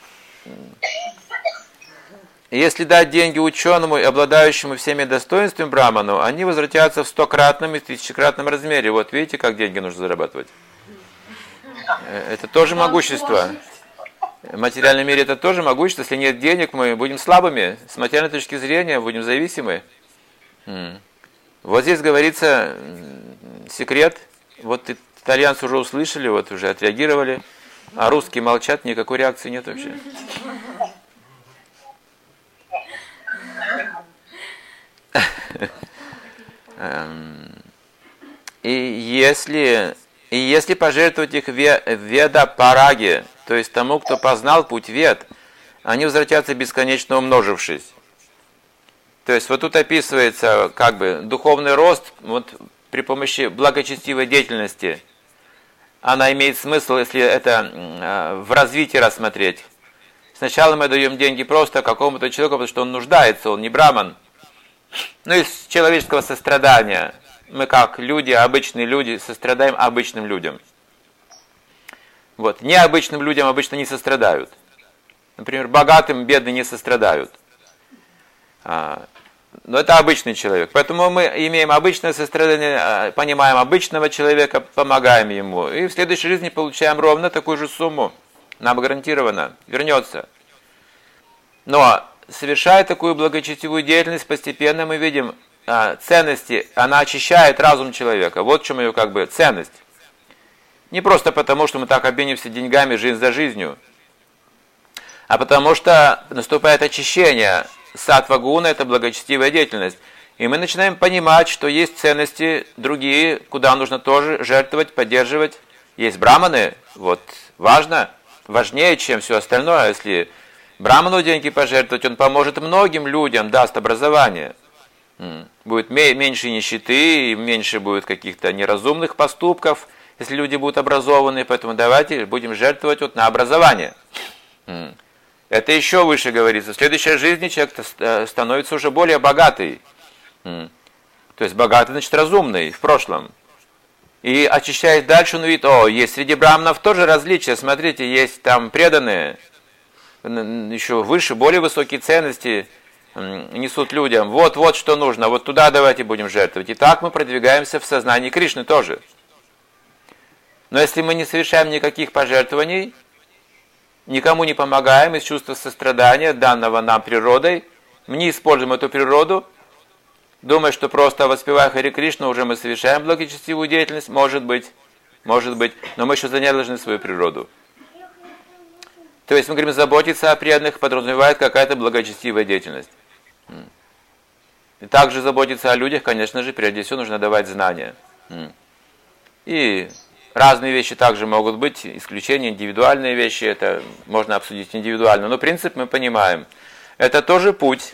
[SPEAKER 1] И если дать деньги ученому и обладающему всеми достоинствами браману, они возвратятся в 100-кратном и 1000-кратном размере. Вот видите, как деньги нужно зарабатывать. Это тоже могущество. В материальном мире это тоже могущество. Если нет денег, мы будем слабыми. С материальной точки зрения будем зависимы. Вот здесь говорится секрет. Вот итальянцы уже услышали, вот уже отреагировали. А русские молчат, никакой реакции нет вообще. И если пожертвовать их веда параге, то есть тому, кто познал путь вед, они возвратятся бесконечно умножившись. То есть вот тут описывается как бы духовный рост вот, при помощи благочестивой деятельности. Она имеет смысл, если это в развитии рассмотреть. Сначала мы даем деньги просто какому-то человеку, потому что он нуждается, он не браман. Ну, из человеческого сострадания. Мы как люди, обычные люди, сострадаем обычным людям. Вот. Необычным людям обычно не сострадают. Например, богатым бедные не сострадают. Но это обычный человек. Поэтому мы имеем обычное сострадание, понимаем обычного человека, помогаем ему. И в следующей жизни получаем ровно такую же сумму. Нам гарантированно вернется. Но совершая такую благочестивую деятельность, постепенно мы видим ценности. Она очищает разум человека. Вот в чем ее как бы ценность. Не просто потому, что мы так обмениваемся деньгами жизнь за жизнью, а потому что наступает очищение. Саттва гуна – это благочестивая деятельность. И мы начинаем понимать, что есть ценности другие, куда нужно тоже жертвовать, поддерживать. Есть браманы, вот важно, важнее, чем все остальное. Если браману деньги пожертвовать, он поможет многим людям, даст образование. Будет меньше нищеты, меньше будет каких-то неразумных поступков, если люди будут образованы. Поэтому давайте будем жертвовать вот на образование. Это еще выше говорится. В следующей жизни человек становится уже более богатый. То есть богатый, значит, разумный в прошлом. И очищаясь дальше, он видит, есть среди браманов тоже различия. Смотрите, есть там преданные, еще выше, более высокие ценности несут людям. Вот что нужно, вот туда давайте будем жертвовать. И так мы продвигаемся в сознании Кришны тоже. Но если мы не совершаем никаких пожертвований, никому не помогаем из чувства сострадания, данного нам природой, мы не используем эту природу, думая, что просто воспевая Харе Кришну, уже мы совершаем благочестивую деятельность, может быть, но мы еще занять должны свою природу. То есть мы говорим, заботиться о преданных подразумевает какая-то благочестивая деятельность. И также заботиться о людях, конечно же, прежде всего нужно давать знания. И разные вещи также могут быть, исключения, индивидуальные вещи, это можно обсудить индивидуально, но принцип мы понимаем. Это тоже путь.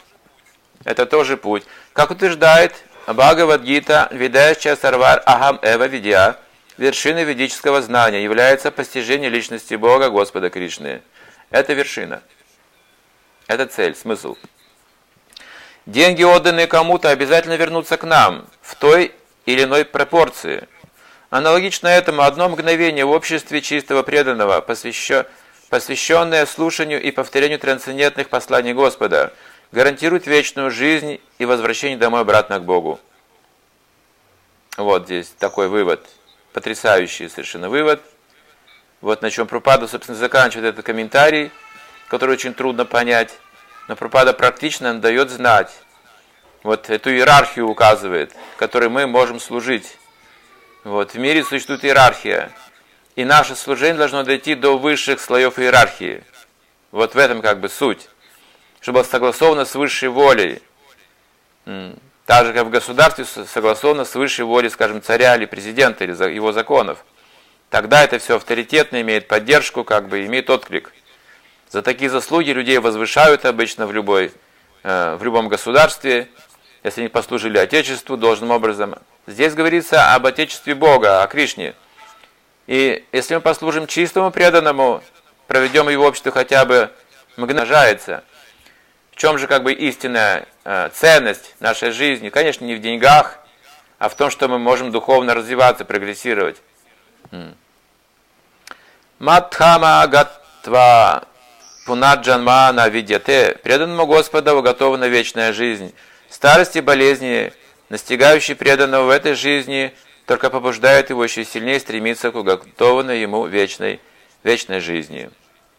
[SPEAKER 1] Как утверждает Бхагавад-гита, Видяща Сарвар Ахам Эва Видья, вершиной ведического знания является постижение личности Бога, Господа Кришны. Это вершина. Это цель, смысл. Деньги, отданные кому-то, обязательно вернутся к нам в той или иной пропорции. Аналогично этому одно мгновение в обществе чистого преданного, посвященное слушанию и повторению трансцендентных посланий Господа, гарантирует вечную жизнь и возвращение домой обратно к Богу. Вот здесь такой вывод, потрясающий совершенно вывод. Вот на чем Прабхупада, собственно, заканчивает этот комментарий, который очень трудно понять, но Прабхупада практично дает знать, вот эту иерархию указывает, которой мы можем служить. Вот, в мире существует иерархия, и наше служение должно дойти до высших слоев иерархии. Вот в этом как бы суть, чтобы согласовано с высшей волей. Так же, как в государстве согласовано с высшей волей, скажем, царя или президента, или его законов. Тогда это все авторитетно, имеет поддержку, как бы имеет отклик. За такие заслуги людей возвышают обычно в любом государстве, если они послужили Отечеству должным образом. Здесь говорится об Отечестве Бога, о Кришне. И если мы послужим чистому преданному, проведем его общество хотя бы мгновенно. В чем же как бы истинная ценность нашей жизни? Конечно, не в деньгах, а в том, что мы можем духовно развиваться, прогрессировать. Мадхама гатва пунаджанмана видяте. Преданному Господу уготована вечная жизнь. Старости и болезни, настигающие преданного в этой жизни, только побуждают его еще сильнее стремиться к уготованной ему вечной жизни.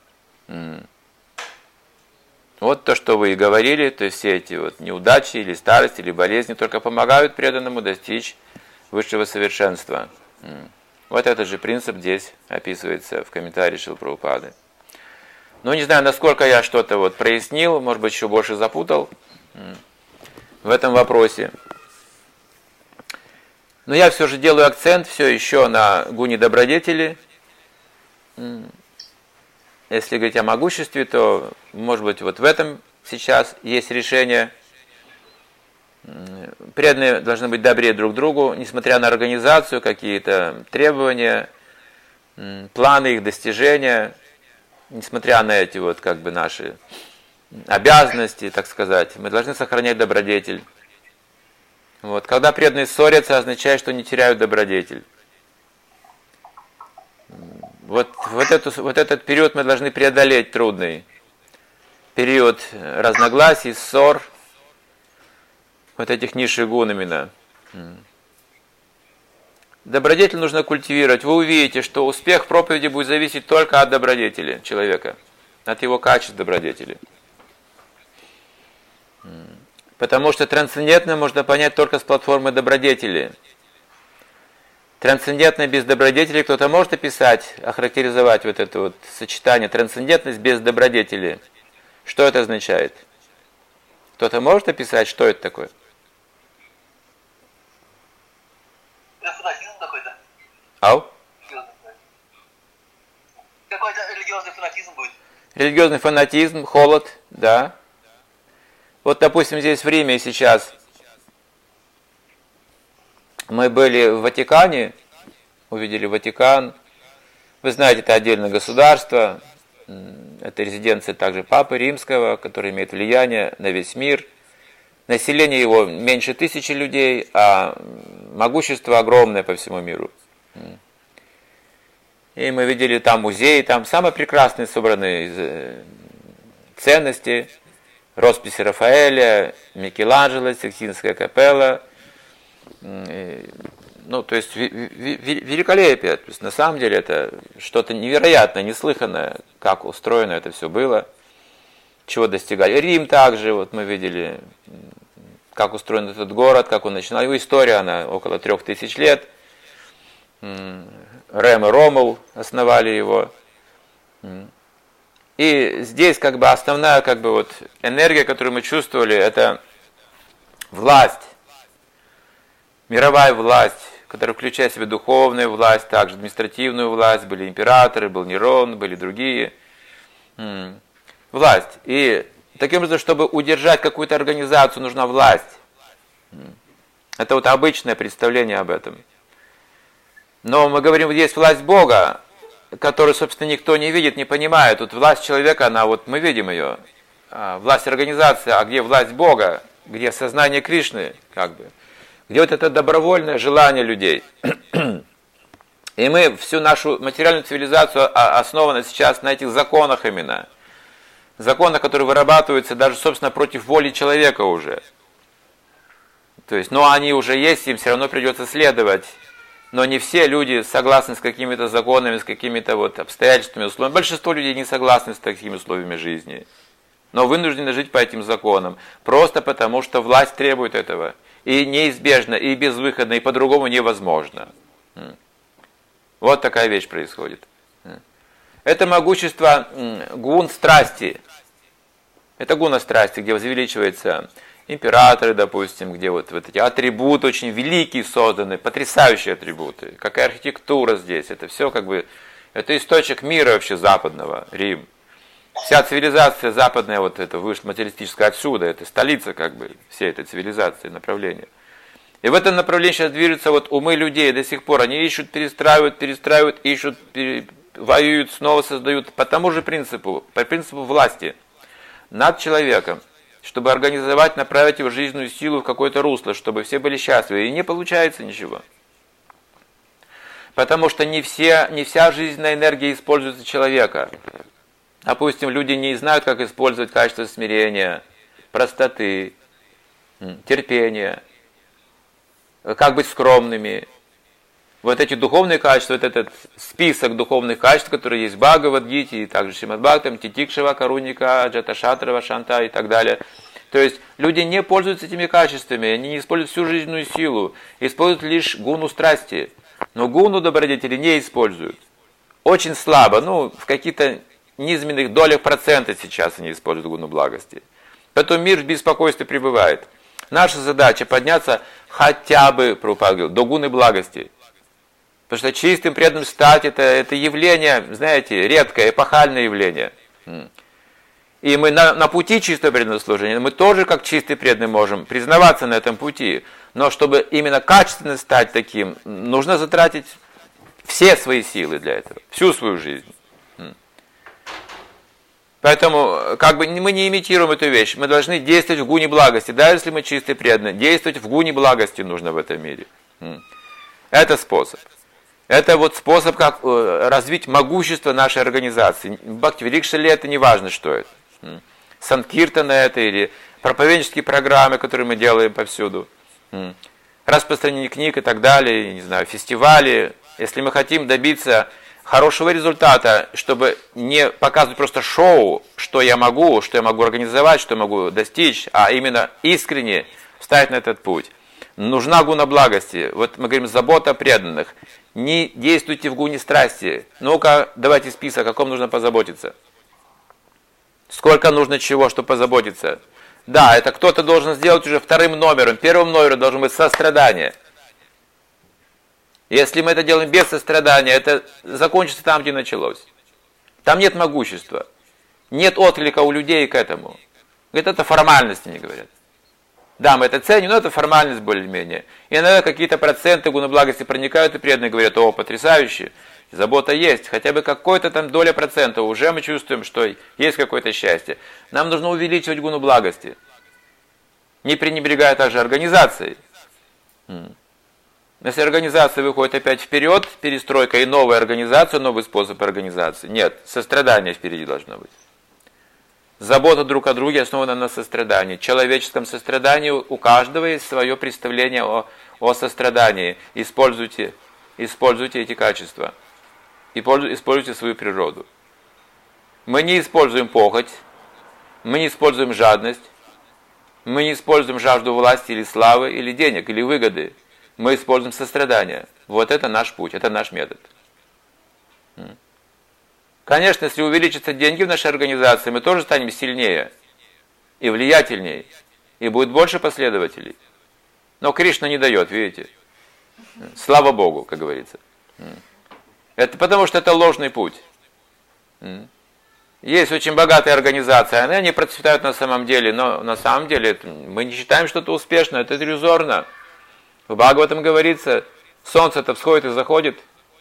[SPEAKER 1] Вот то, что вы и говорили, то есть все эти вот неудачи или старости, или болезни только помогают преданному достичь высшего совершенства. Вот этот же принцип здесь описывается в комментарии Шрилы Прабхупады. Ну, не знаю, насколько я что-то вот прояснил, может быть, еще больше запутал в этом вопросе. Но я все же делаю акцент все еще на гуне добродетели. Если говорить о могуществе, то, может быть, вот в этом сейчас есть решение. Преданные должны быть добрее друг другу, несмотря на организацию, какие-то требования, планы их достижения, несмотря на эти вот как бы наши обязанности, так сказать, мы должны сохранять добродетель. Вот. Когда преданные ссорятся, означает, что не теряют добродетель. Вот этот период мы должны преодолеть трудный. Период разногласий, ссор, вот этих низших гун именно. Добродетель нужно культивировать. Вы увидите, что успех проповеди будет зависеть только от добродетели человека, от его качеств добродетели. Потому что трансцендентное можно понять только с платформы добродетели. Трансцендентное без добродетели кто-то может описать, охарактеризовать вот это вот сочетание трансцендентность без добродетели. Что это означает? Кто-то может описать, что это такое?
[SPEAKER 5] Фанатизм какой-то.
[SPEAKER 1] Ау?
[SPEAKER 5] Какой-то религиозный фанатизм будет.
[SPEAKER 1] Религиозный фанатизм, холод, да. Вот, допустим, здесь в Риме сейчас мы были в Ватикане, увидели Ватикан. Вы знаете, это отдельное государство, это резиденция также Папы Римского, который имеет влияние на весь мир. Население его меньше 1000 людей, а могущество огромное по всему миру. И мы видели там музей, там самые прекрасные собранные ценности, росписи Рафаэля, Микеланджело, Сикстинская капелла. Ну, то есть великолепие. То есть, на самом деле это что-то невероятное, неслыханное, как устроено это все было, чего достигали. Рим также, вот мы видели, как устроен этот город, как он начинал. Его история, она около 3000 лет. Рем и Ромул основали его. И здесь как бы основная как бы вот энергия, которую мы чувствовали, это власть, мировая власть, которая включает в себя духовную власть, также административную власть, были императоры, был Нерон, были другие. Власть. И таким образом, чтобы удержать какую-то организацию, нужна власть. Это вот обычное представление об этом. Но мы говорим, вот есть власть Бога, которую, собственно, никто не видит, не понимает. Тут власть человека, она вот мы видим ее. Власть организации, а где власть Бога, где сознание Кришны, как бы. Где вот это добровольное желание людей. И мы всю нашу материальную цивилизацию основаны сейчас на этих законах именно. Законах, которые вырабатываются даже, собственно, против воли человека уже. То есть, но они уже есть, им все равно придется следовать. Но не все люди согласны с какими-то законами, с какими-то вот обстоятельствами, условиями. Большинство людей не согласны с такими условиями жизни. Но вынуждены жить по этим законам. Просто потому, что власть требует этого. И неизбежно, и безвыходно, и по-другому невозможно. Вот такая вещь происходит. Это могущество гун страсти. Это гуна страсти, где возвеличивается императоры, допустим, где вот эти атрибуты очень великие созданы, потрясающие атрибуты. Какая архитектура здесь, это все как бы, это источник мира вообще западного, Рим. Вся цивилизация западная, вот это вышла материалистическая отсюда, это столица как бы всей этой цивилизации, направления. И в этом направлении сейчас движутся вот умы людей до сих пор, они ищут, перестраивают, ищут, воюют, снова создают по тому же принципу, по принципу власти над человеком, чтобы организовать, направить его жизненную силу в какое-то русло, чтобы все были счастливы. И не получается ничего. Потому что не вся жизненная энергия используется человека. Допустим, люди не знают, как использовать качество смирения, простоты, терпения, как быть скромными. Вот эти духовные качества, вот этот список духовных качеств, которые есть в Бхагавад-гите, и также Шримад Бхагаватам, Титикшава, Каруника, Джаташатрава, Шанта и так далее. То есть люди не пользуются этими качествами, они не используют всю жизненную силу, используют лишь гуну страсти. Но гуну добродетели не используют. Очень слабо, в каких-то низменных долях процента сейчас они используют гуну благости. Поэтому мир в беспокойстве пребывает. Наша задача подняться хотя бы, Прабхупада говорил, до гуны благости. Потому что чистым преданным стать это явление, знаете, редкое, эпохальное явление. И мы на пути чистого преданного служения, мы тоже как чистые преданные можем признаваться на этом пути. Но чтобы именно качественно стать таким, нужно затратить все свои силы для этого, всю свою жизнь. Поэтому как бы мы не имитируем эту вещь, мы должны действовать в гуне благости. Даже если мы чистые преданные, действовать в гуне благости нужно в этом мире. Это способ. Это вот способ, как развить могущество нашей организации. Бхакти-врикша это не важно, что это. Санкиртана это или проповеднические программы, которые мы делаем повсюду. Распространение книг и так далее, не знаю, фестивали. Если мы хотим добиться хорошего результата, чтобы не показывать просто шоу, что я могу организовать, что я могу достичь, а именно искренне встать на этот путь. Нужна гуна благости. Вот мы говорим, забота о преданных. Не действуйте в гуне страсти. Ну-ка, давайте список, о ком нужно позаботиться. Сколько нужно чего, чтобы позаботиться. Да, это кто-то должен сделать уже вторым номером. Первым номером должно быть сострадание. Если мы это делаем без сострадания, это закончится там, где началось. Там нет могущества. Нет отклика у людей к этому. Говорят, это формальности, не говорят. Да, мы это ценим, но это формальность более-менее. И иногда какие-то проценты гуны благости проникают, и преданные говорят, о, потрясающе, забота есть. Хотя бы какой-то там доля процента, уже мы чувствуем, что есть какое-то счастье. Нам нужно увеличивать гуну благости. Не пренебрегая также организацией. Если организация выходит опять вперед, перестройка и новая организация, новый способ организации. Нет, сострадание впереди должно быть. Забота друг о друге основана на сострадании. В человеческом сострадании у каждого есть свое представление о сострадании. Используйте эти качества. Используйте свою природу. Мы не используем похоть, мы не используем жадность, мы не используем жажду власти или славы, или денег, или выгоды. Мы используем сострадание. Вот это наш путь, это наш метод. Конечно, если увеличатся деньги в нашей организации, мы тоже станем сильнее и влиятельнее, и будет больше последователей. Но Кришна не дает, видите? Слава Богу, как говорится. Это потому, что это ложный путь. Есть очень богатые организации, они процветают на самом деле, но на самом деле мы не считаем, что это успешно, это иллюзорно. В Бхагаватам говорится, солнце-то всходит и заходит.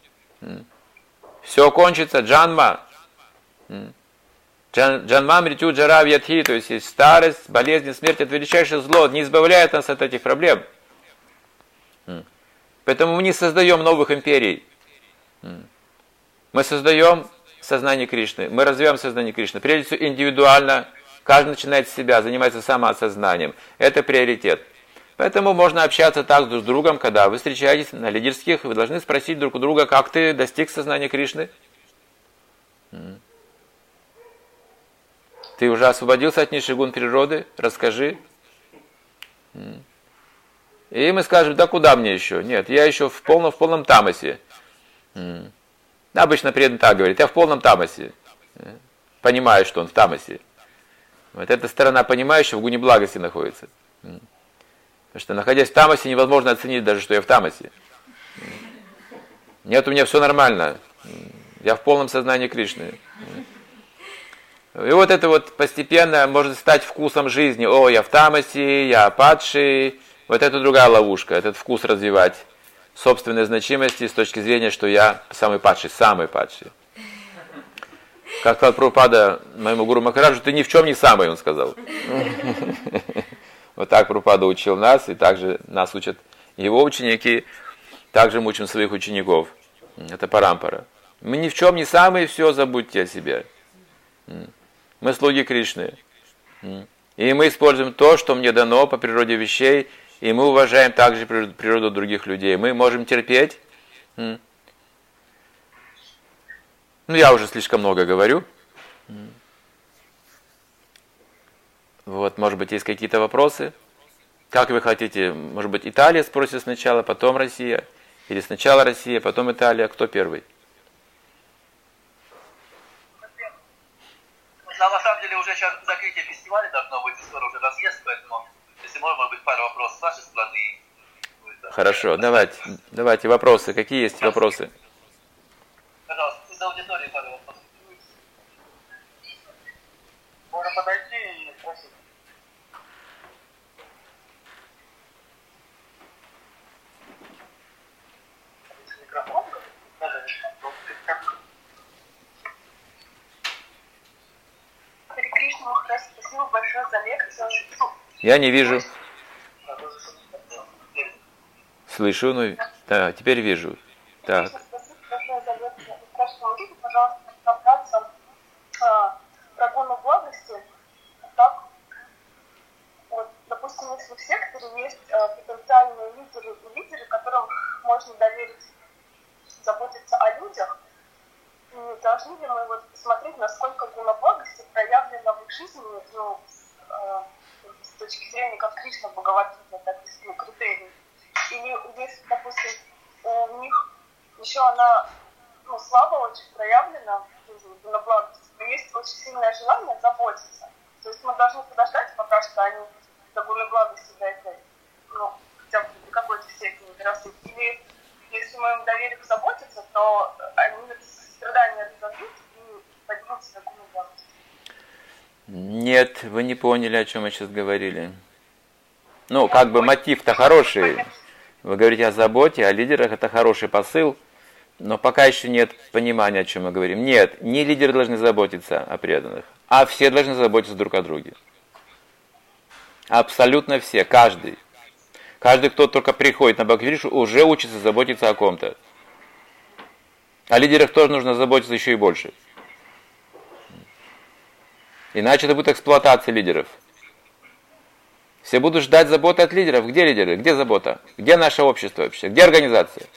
[SPEAKER 1] Все кончится, джанма. Джанма мритю джара вьятхи, то есть старость, болезнь, смерть, это величайшее зло, не избавляет нас от этих проблем. Поэтому мы не создаем новых империй. Мы создаем сознание Кришны, мы развиваем сознание Кришны. Прежде всего индивидуально, каждый начинает с себя, занимается самоосознанием. Это приоритет. Поэтому можно общаться так друг с другом, когда вы встречаетесь на лидерских, вы должны спросить друг у друга, как ты достиг сознания Кришны. Ты уже освободился от низших гун природы? Расскажи. И мы скажем, да куда мне еще? Нет, я еще в полном тамасе. Обычно преданный так говорит, я в полном тамасе. Понимаю, что он в тамасе. Вот эта сторона понимающая в гуне благости находится. Потому что, находясь в тамасе, невозможно оценить даже, что я в тамасе. Нет, у меня все нормально. Я в полном сознании Кришны. И вот это вот постепенно может стать вкусом жизни. О, я в тамасе, я падший. Вот это другая ловушка, этот вкус развивать собственной значимости с точки зрения, что я самый падший, самый падший. Как сказал Прабхупада моему гуру Махараджу, ты ни в чем не самый, он сказал. Вот так Прабхупада учил нас, и также нас учат его ученики, также мы учим своих учеников. Это парампара. Мы ни в чем не самые, все, забудьте о себе. Мы слуги Кришны. И мы используем то, что мне дано по природе вещей, и мы уважаем также природу других людей. Мы можем терпеть. Ну, я уже слишком много говорю. Вот, может быть, есть какие-то вопросы? Как вы хотите? Может быть, Италия спросит сначала, потом Россия? Или сначала Россия, потом Италия? Кто первый?
[SPEAKER 5] На самом деле уже сейчас закрытие фестиваля должно быть, скоро уже разъезд, поэтому, если можно, может быть, пару вопросов с вашей стороны.
[SPEAKER 1] Хорошо, давайте вопросы. Какие есть вопросы?
[SPEAKER 5] Пожалуйста, из аудитории пару вопросов.
[SPEAKER 2] Можно подойти и спросить. Микрофон?
[SPEAKER 6] Харе Кришна, Махарадж, спасибо большое за лекцию.
[SPEAKER 1] Я не вижу. Слышу, ну да, теперь вижу. Так.
[SPEAKER 6] Спасибо большое за лекцию. Спрашиваю, могите, пожалуйста, разобраться про гуну благости. Так, вот, допустим, если в секторе есть потенциальные лидеры, которым можно доверить заботиться о людях, и должны ли мы вот посмотреть, насколько гуна благости проявлена в их жизни, ну, с точки зрения, как Кришна в Бхагавад-гите написано, критерий. Или если, допустим, у них еще она, ну, слабо очень проявлена, гуна благости, но есть очень сильное желание заботиться. То есть мы должны подождать, пока что они до гуны благости до этой, ну, хотя бы до какой-то степени доросли. Или если мы им доверим заботиться, то они страдания разобьют и поднимутся до гуны благости.
[SPEAKER 1] Нет, вы не поняли, о чем мы сейчас говорили. Ну, как бы мотив-то хороший. Вы говорите о заботе, о лидерах, это хороший посыл, но пока еще нет понимания, о чем мы говорим. Нет, не лидеры должны заботиться о преданных, а все должны заботиться друг о друге. Абсолютно все, каждый. Каждый, кто только приходит на Бхагавад-гиту, уже учится заботиться о ком-то. О лидерах тоже нужно заботиться еще и больше. Иначе это будет эксплуатация лидеров. Все будут ждать заботы от лидеров. Где лидеры? Где забота? Где наше общество вообще? Где организация?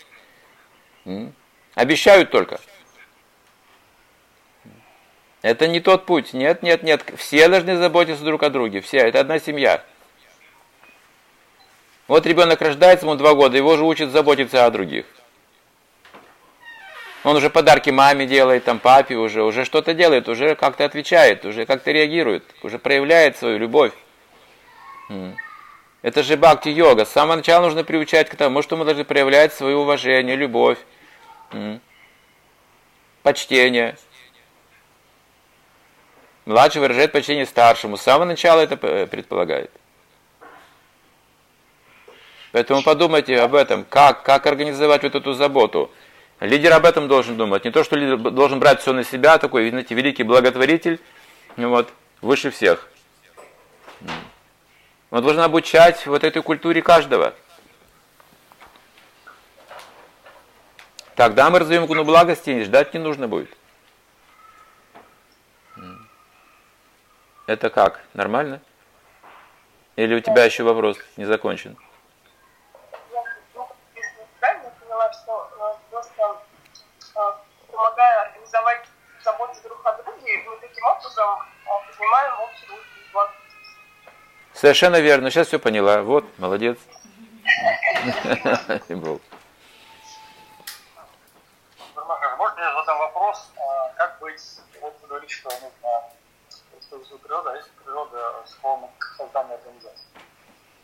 [SPEAKER 1] Обещают только. Это не тот путь. Нет. Все должны заботиться друг о друге. Все. Это одна семья. Вот ребенок рождается, ему 2 года, его же учат заботиться о других. Он уже подарки маме делает, там, папе уже что-то делает, уже как-то отвечает, уже как-то реагирует, уже проявляет свою любовь. Это же бхакти-йога. С самого начала нужно приучать к тому, что мы должны проявлять свое уважение, любовь, почтение. Младший выражает почтение старшему. С самого начала это предполагает. Поэтому подумайте об этом, как организовать вот эту заботу. Лидер об этом должен думать. Не то, что лидер должен брать все на себя, такой, знаете, великий благотворитель, вот, выше всех. Он должен обучать вот этой культуре каждого. Тогда мы развьем гуну благости, и ждать не нужно будет. Это как? Нормально? Или у тебя еще вопрос не закончен?
[SPEAKER 6] Если правильно поняла, что просто помогая организовать заботу друг о друге, мы таким образом поднимаем общий уровень благости.
[SPEAKER 1] Совершенно верно. Сейчас все поняла. Вот, молодец.
[SPEAKER 2] Можно я задам вопрос? Как быть, вот вы говорите, что нужно использовать природу, а если природа склонна к созданию организации?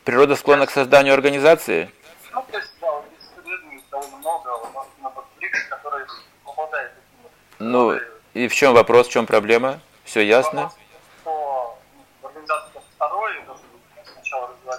[SPEAKER 1] Природа склонна к созданию организации?
[SPEAKER 5] Ну, то есть, да, вот здесь исследований довольно много, у нас на Netflix, которые обладают такими...
[SPEAKER 1] Ну, и в чем вопрос, в чем проблема? Все ясно?
[SPEAKER 5] Вопрос, что в организации второй должны сначала развивать...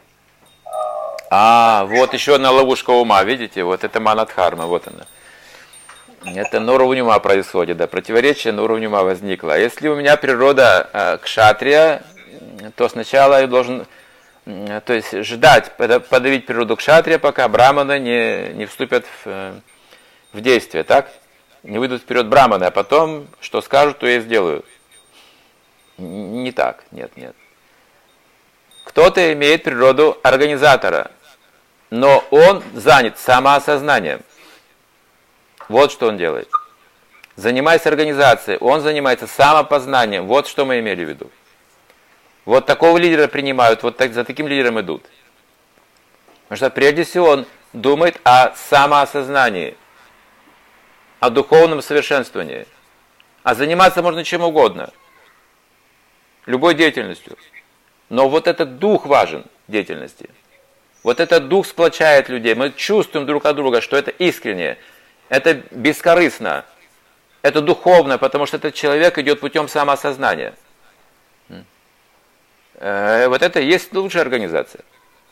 [SPEAKER 1] Вот еще одна ловушка ума, видите? Вот это манадхарма, вот она. Это на уровне ума происходит, да, противоречие на уровне ума возникло. А если у меня природа кшатрия, то сначала я должен, то есть ждать, подавить природу кшатрия, пока браманы не вступят в действие, так? Не выйдут вперед браманы, а потом, что скажут, то я и сделаю. Не так, нет. Кто-то имеет природу организатора, но он занят самоосознанием. Вот что он делает. Занимаясь организацией, он занимается самопознанием. Вот что мы имели в виду. Вот такого лидера принимают, вот за таким лидером идут. Потому что прежде всего он думает о самоосознании, о духовном совершенствовании. А заниматься можно чем угодно. Любой деятельностью. Но вот этот дух важен в деятельности. Вот этот дух сплочает людей. Мы чувствуем друг от друга, что это искренне. Это бескорыстно, это духовно, потому что этот человек идет путем самоосознания. Вот это и есть лучшая организация.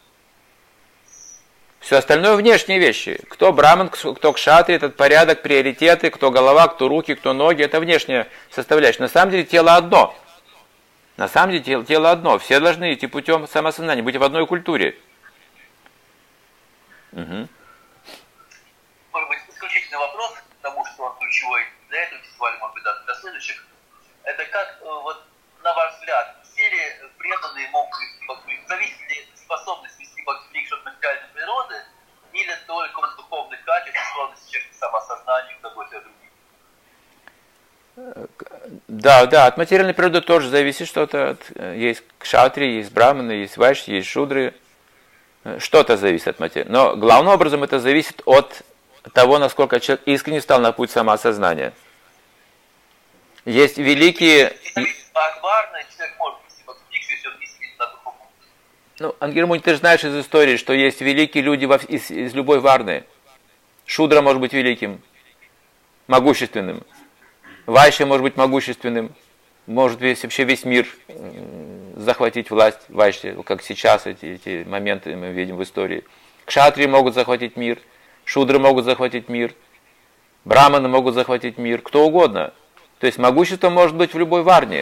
[SPEAKER 1] Все остальное внешние вещи. Кто браман, кто кшатри, этот порядок, приоритеты, кто голова, кто руки, кто ноги, это внешняя составляющая. На самом деле тело одно. На самом деле тело одно. Все должны идти путем самоосознания, быть в одной культуре. Угу.
[SPEAKER 5] Может быть, исключительный вопрос, потому что он ключевой для этого фестиваля, может быть, даже для следующих. Это как, вот, на ваш взгляд, все ли преданные могут вести конфликт? Зависит ли способность вести конфликт от материальной природы, или только от духовных качеств, склонности человека к самоосознанию, к заботе о других?
[SPEAKER 1] Да, от материальной природы тоже зависит что-то. Есть кшатри, есть браманы, есть вайши, есть шудры. Что-то зависит от материи. Но главным образом это зависит от того, насколько человек искренне стал на путь самоосознания. Есть великие... Ну, Ангермуни, ты же знаешь из истории, что есть великие люди из любой варны. Шудра может быть великим, могущественным. Вайшя может быть могущественным. Может вообще весь мир захватить власть. Вайши, как сейчас эти моменты мы видим в истории. Кшатри могут захватить мир. Шудры могут захватить мир. Браманы могут захватить мир. Кто угодно. То есть могущество может быть в любой варне.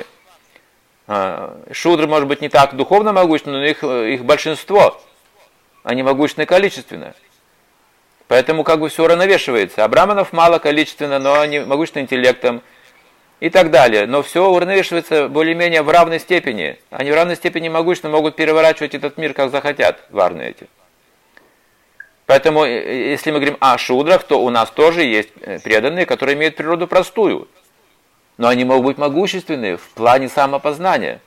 [SPEAKER 1] Шудры может быть не так духовно могущественны, но их большинство. Они могущественны количественно. Поэтому как бы все уравновешивается. А браманов мало количественно, но они могущественны интеллектом. И так далее. Но все уравновешивается более-менее в равной степени. Они в равной степени могущественно могут переворачивать этот мир, как захотят, варны эти. Поэтому, если мы говорим о шудрах, то у нас тоже есть преданные, которые имеют природу простую. Но они могут быть могущественны в плане самопознания.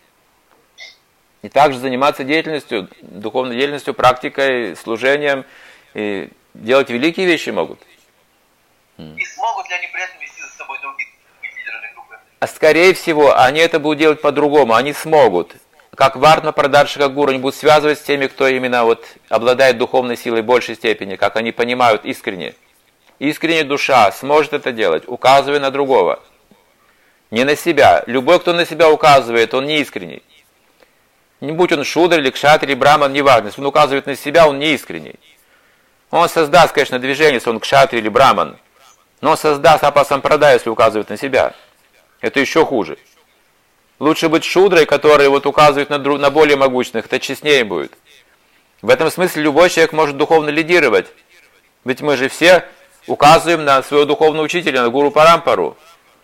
[SPEAKER 1] И также заниматься деятельностью, духовной деятельностью, практикой, служением. И делать великие вещи могут.
[SPEAKER 5] И смогут ли они при этом вести за собой других лидерами группы?
[SPEAKER 1] А скорее всего, они это будут делать по-другому. Они смогут. Как Вартма Прадаршика Гуру, они будут связывать с теми, кто именно вот обладает духовной силой в большей степени, как они понимают искренне. Искренне душа сможет это делать, указывая на другого. Не на себя. Любой, кто на себя указывает, он не искренний. Не будь он шудр или кшатри, или браман, неважно. Если он указывает на себя, он не искренний. Он создаст, конечно, движение, если он кшатри или браман. Но он создаст апасампрадай, если указывает на себя. Это еще хуже. Лучше быть шудрой, который вот указывает на более могущественных, это честнее будет. В этом смысле любой человек может духовно лидировать. Ведь мы же все указываем на своего духовного учителя, на гуру Парампару.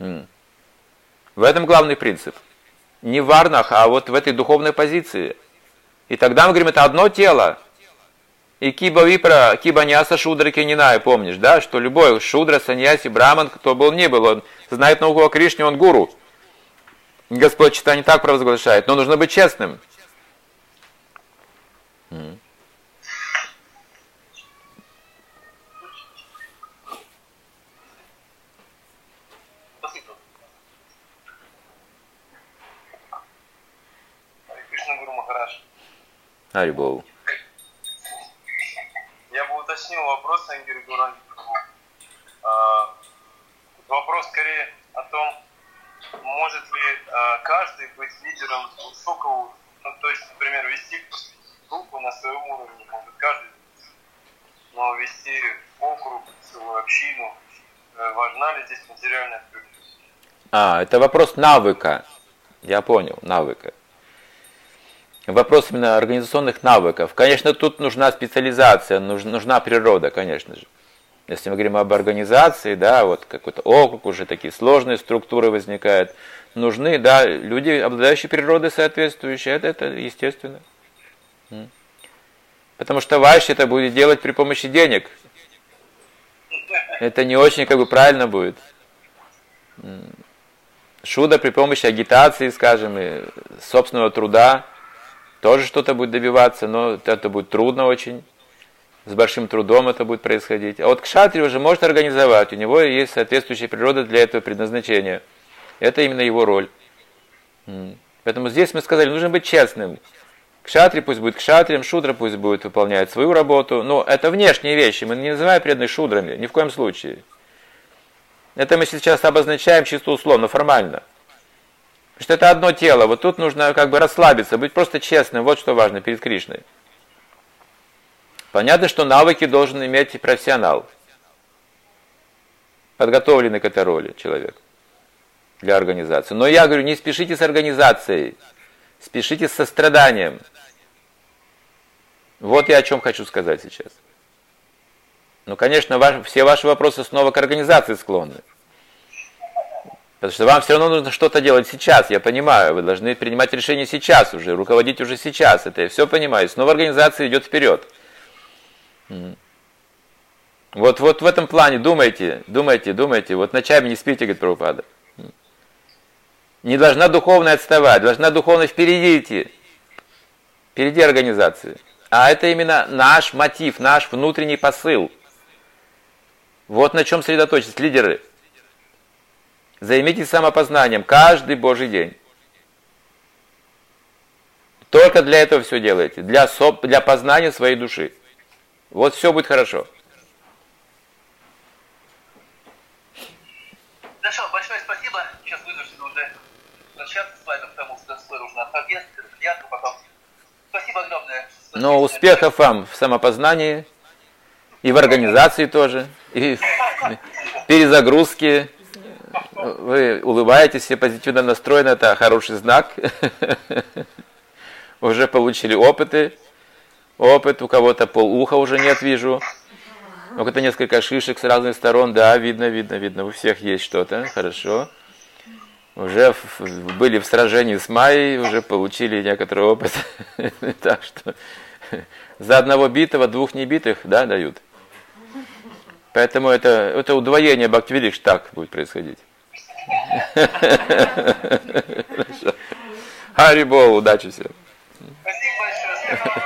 [SPEAKER 1] В этом главный принцип. Не в варнах, а вот в этой духовной позиции. И тогда мы говорим, это одно тело. И киба випра, киба няса шудра кенинай, помнишь, да? Что любой шудра, саньяси, браман, кто был, не был, он знает науку о Кришне, он гуру. Господь читание так провозглашает, но нужно быть честным.
[SPEAKER 5] Спасибо. Кришна Гуру Махарадж.
[SPEAKER 1] Харибол.
[SPEAKER 4] Я бы уточнил вопрос, Ангель Гуран. Вопрос скорее о том, может ли каждый быть лидером высокого, ну, то есть, например, вести группу на своем уровне, может каждый, но вести округ, свою общину, важна ли здесь материальная включенность?
[SPEAKER 1] Это вопрос навыка. Я понял, навыка. Вопрос именно организационных навыков. Конечно, тут нужна специализация, нужна природа, конечно же. Если мы говорим об организации, да, вот какой-то округ, уже такие сложные структуры возникают. Нужны, да, люди, обладающие природой соответствующей, это естественно. Потому что вайши это будет делать при помощи денег. Это не очень правильно будет. Шуда при помощи агитации, скажем, и собственного труда тоже что-то будет добиваться, но это будет трудно очень. С большим трудом это будет происходить. А вот кшатри уже может организовать, у него есть соответствующая природа для этого предназначения. Это именно его роль. Поэтому здесь мы сказали, нужно быть честным. Кшатри пусть будет кшатрием, шудра пусть будет выполнять свою работу. Но это внешние вещи, мы не называем преданных шудрами, ни в коем случае. Это мы сейчас обозначаем чисто условно, формально. Потому что это одно тело, вот тут нужно расслабиться, быть просто честным, вот что важно перед Кришной. Понятно, что навыки должен иметь и профессионал, подготовленный к этой роли человек для организации. Но я говорю, не спешите с организацией, спешите с состраданием. Вот я о чем хочу сказать сейчас. Ну, конечно, все ваши вопросы снова к организации склонны. Потому что вам все равно нужно что-то делать сейчас, я понимаю. Вы должны принимать решения сейчас уже, руководить уже сейчас. Это я все понимаю. Снова организация идет вперед. Вот в этом плане думайте. Вот ночами не спите, говорит Прабхупада. Не должна духовная отставать, должна духовно впереди идти. Впереди организации. А это именно наш мотив, наш внутренний посыл. Вот на чем сосредоточились лидеры. Займитесь самопознанием каждый Божий день. Только для этого все делаете. Для познания своей души. Вот все будет хорошо.
[SPEAKER 5] Хорошо, большое спасибо. Сейчас вынуждены уже прощаться с вами, потому что скоро уже на отъезд, клиенту потом. Спасибо огромное.
[SPEAKER 1] Но успехов вам в самопознании, и в организации тоже, и в перезагрузке. Вы улыбаетесь, все позитивно настроены, это хороший знак. Уже получили опыт, у кого-то полуха уже нет, вижу. У кого-то несколько шишек с разных сторон, да, видно, у всех есть что-то, хорошо. Уже были в сражении с Майей, уже получили некоторый опыт. Так что за одного битого, двух небитых, да, дают. Поэтому это удвоение Бхактивидик так будет происходить. Харибол, удачи всем.
[SPEAKER 5] Спасибо большое.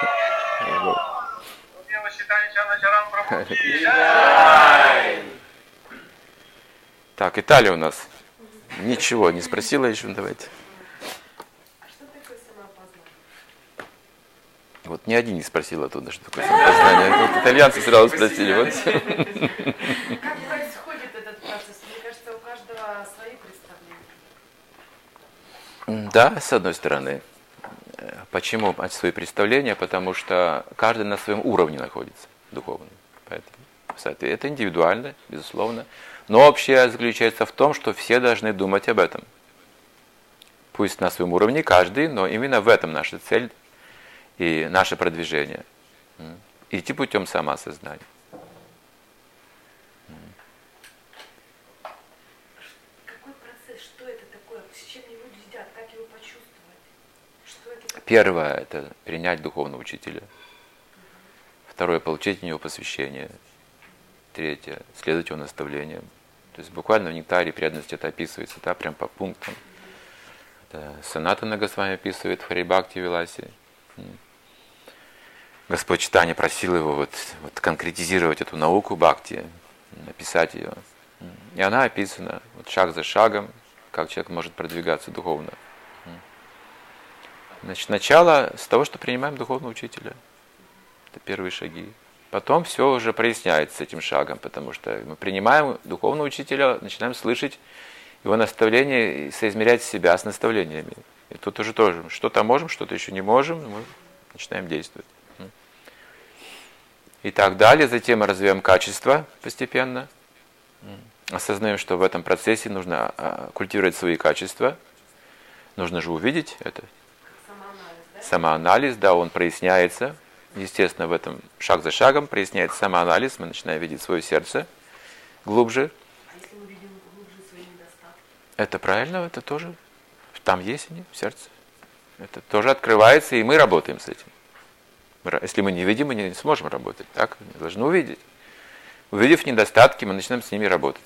[SPEAKER 1] Так, Италия у нас. Ничего не спросила еще, давайте.
[SPEAKER 7] А что такое самопознание?
[SPEAKER 1] Вот ни один не спросил оттуда, что такое самопознание. Вот итальянцы сразу спросили. Вот.
[SPEAKER 7] Как происходит этот процесс? Мне кажется, у каждого свои представления.
[SPEAKER 1] Да, с одной стороны. Почему свои представления? Потому что каждый на своем уровне находится духовно. Поэтому это индивидуально, безусловно. Но общее заключается в том, что все должны думать об этом. Пусть на своем уровне каждый, но именно в этом наша цель и наше продвижение. Идти путем самоосознания.
[SPEAKER 7] Какой процесс? Что это такое? С чем люди едят? Как его почувствовать? Что это такое?
[SPEAKER 1] Первое – это принять духовного учителя. Второе – получить от него посвящение. Третье – следовать его наставлениям. То есть буквально в нектаре преданности это описывается, да, прям по пунктам. Санатана Госвами описывает в Харибхакти Виласе. Господь Чайтанья просил его вот конкретизировать эту науку бхакти, написать ее. И она описана шаг за шагом, как человек может продвигаться духовно. Значит, начало с того, что принимаем духовного учителя. Это первые шаги. Потом все уже проясняется с этим шагом, потому что мы принимаем духовного учителя, начинаем слышать его наставления и соизмерять себя с наставлениями. И тут уже тоже что-то можем, что-то еще не можем, мы начинаем действовать. И так далее. Затем мы развиваем качество постепенно. Осознаем, что в этом процессе нужно культивировать свои качества. Нужно же увидеть это. Самоанализ, да, он проясняется. Естественно, в этом шаг за шагом проясняется самоанализ. Мы начинаем видеть свое сердце глубже.
[SPEAKER 7] А если мы видим глубже свои недостатки?
[SPEAKER 1] Это правильно, это тоже. Там есть они, в сердце. Это тоже открывается, и мы работаем с этим. Если мы не видим, мы не сможем работать. Так? Мы должны увидеть. Увидев недостатки, мы начинаем с ними работать.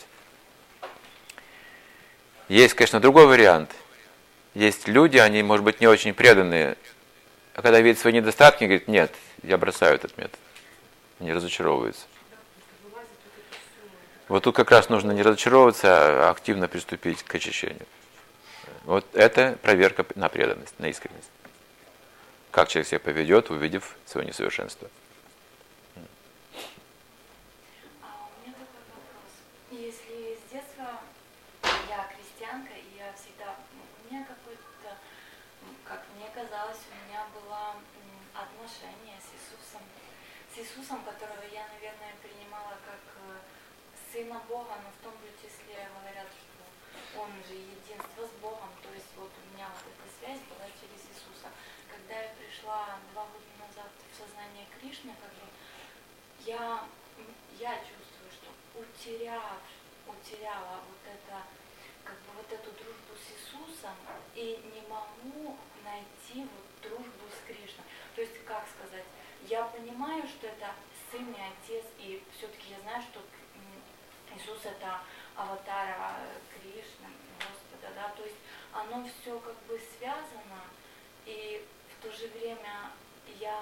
[SPEAKER 1] Есть, конечно, другой вариант. Есть люди, они, может быть, не очень преданные, а когда видят свои недостатки, говорят, нет, я бросаю этот метод. Они разочаровываются. Вот тут как раз нужно не разочаровываться, а активно приступить к очищению. Вот это проверка на преданность, на искренность. Как человек себя поведет, увидев свое несовершенство.
[SPEAKER 8] А у меня такой вопрос. Если с детства я крестьянка, и я всегда, у меня какое-то, как мне казалось, у меня было отношение с Иисусом, которого я, наверное, принимала как Сына Бога, но в том же числе говорят, что Он же единство с Богом, то есть вот у меня вот эта связь была через Иисуса. Когда я пришла 2 года назад в сознание Кришны, как бы, я чувствую, что утеряла вот это, как бы вот эту дружбу с Иисусом, и не могу найти вот дружбу с Кришной. То есть, как сказать, я понимаю, что это Сын и Отец, и все-таки я знаю, что Иисус это аватар Кришны, Господа, да, то есть оно все как бы связано, и в то же время я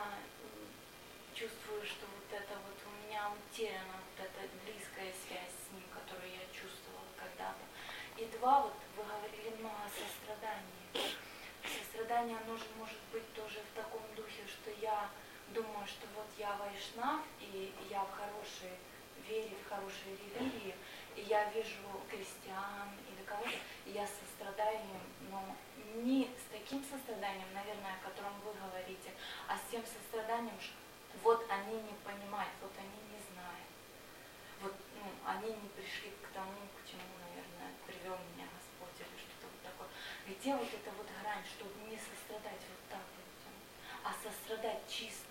[SPEAKER 8] чувствую, что вот это вот у меня утеряна вот эта близкая связь с Ним, которую я чувствовала когда-то. И 2, вот вы говорили много о сострадании. Сострадание, оно же может быть тоже в таком духе, что я думаю, что вот я вайшнав, и я в хорошей вере, в хорошей религии, и я вижу крестьян или кого-то, и я сострадаю им, но не с таким состраданием, наверное, о котором вы говорите, а с тем состраданием, что вот они не понимают, вот они не знают, вот они не пришли к тому, к чему, наверное, привел меня Господь или что-то вот такое. Где вот эта вот грань, чтобы не сострадать вот так людям, а сострадать чисто,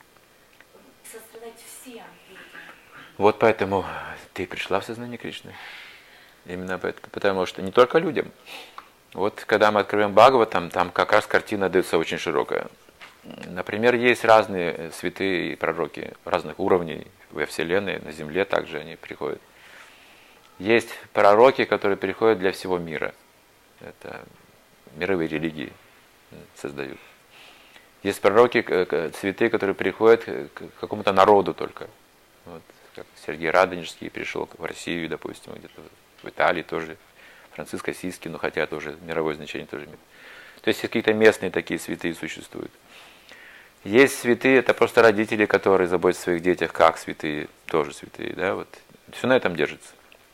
[SPEAKER 8] сострадать всем людям.
[SPEAKER 1] Вот поэтому ты пришла в сознание Кришны. Именно поэтому, потому что не только людям. Вот когда мы открываем Бхагаватам, там как раз картина дается очень широкая. Например, есть разные святые и пророки разных уровней во Вселенной, на Земле также они приходят. Есть пророки, которые приходят для всего мира. Это мировые религии создают. Есть пророки, святые, которые приходят к какому-то народу только. Вот, как Сергей Радонежский пришел в Россию, допустим, где-то в Италии тоже. Франциск Ассизский, но хотя тоже мировое значение тоже имеет. То есть какие-то местные такие святые существуют. Есть святые, это просто родители, которые заботятся о своих детях, как святые, тоже святые. Да, вот. Все на этом держится.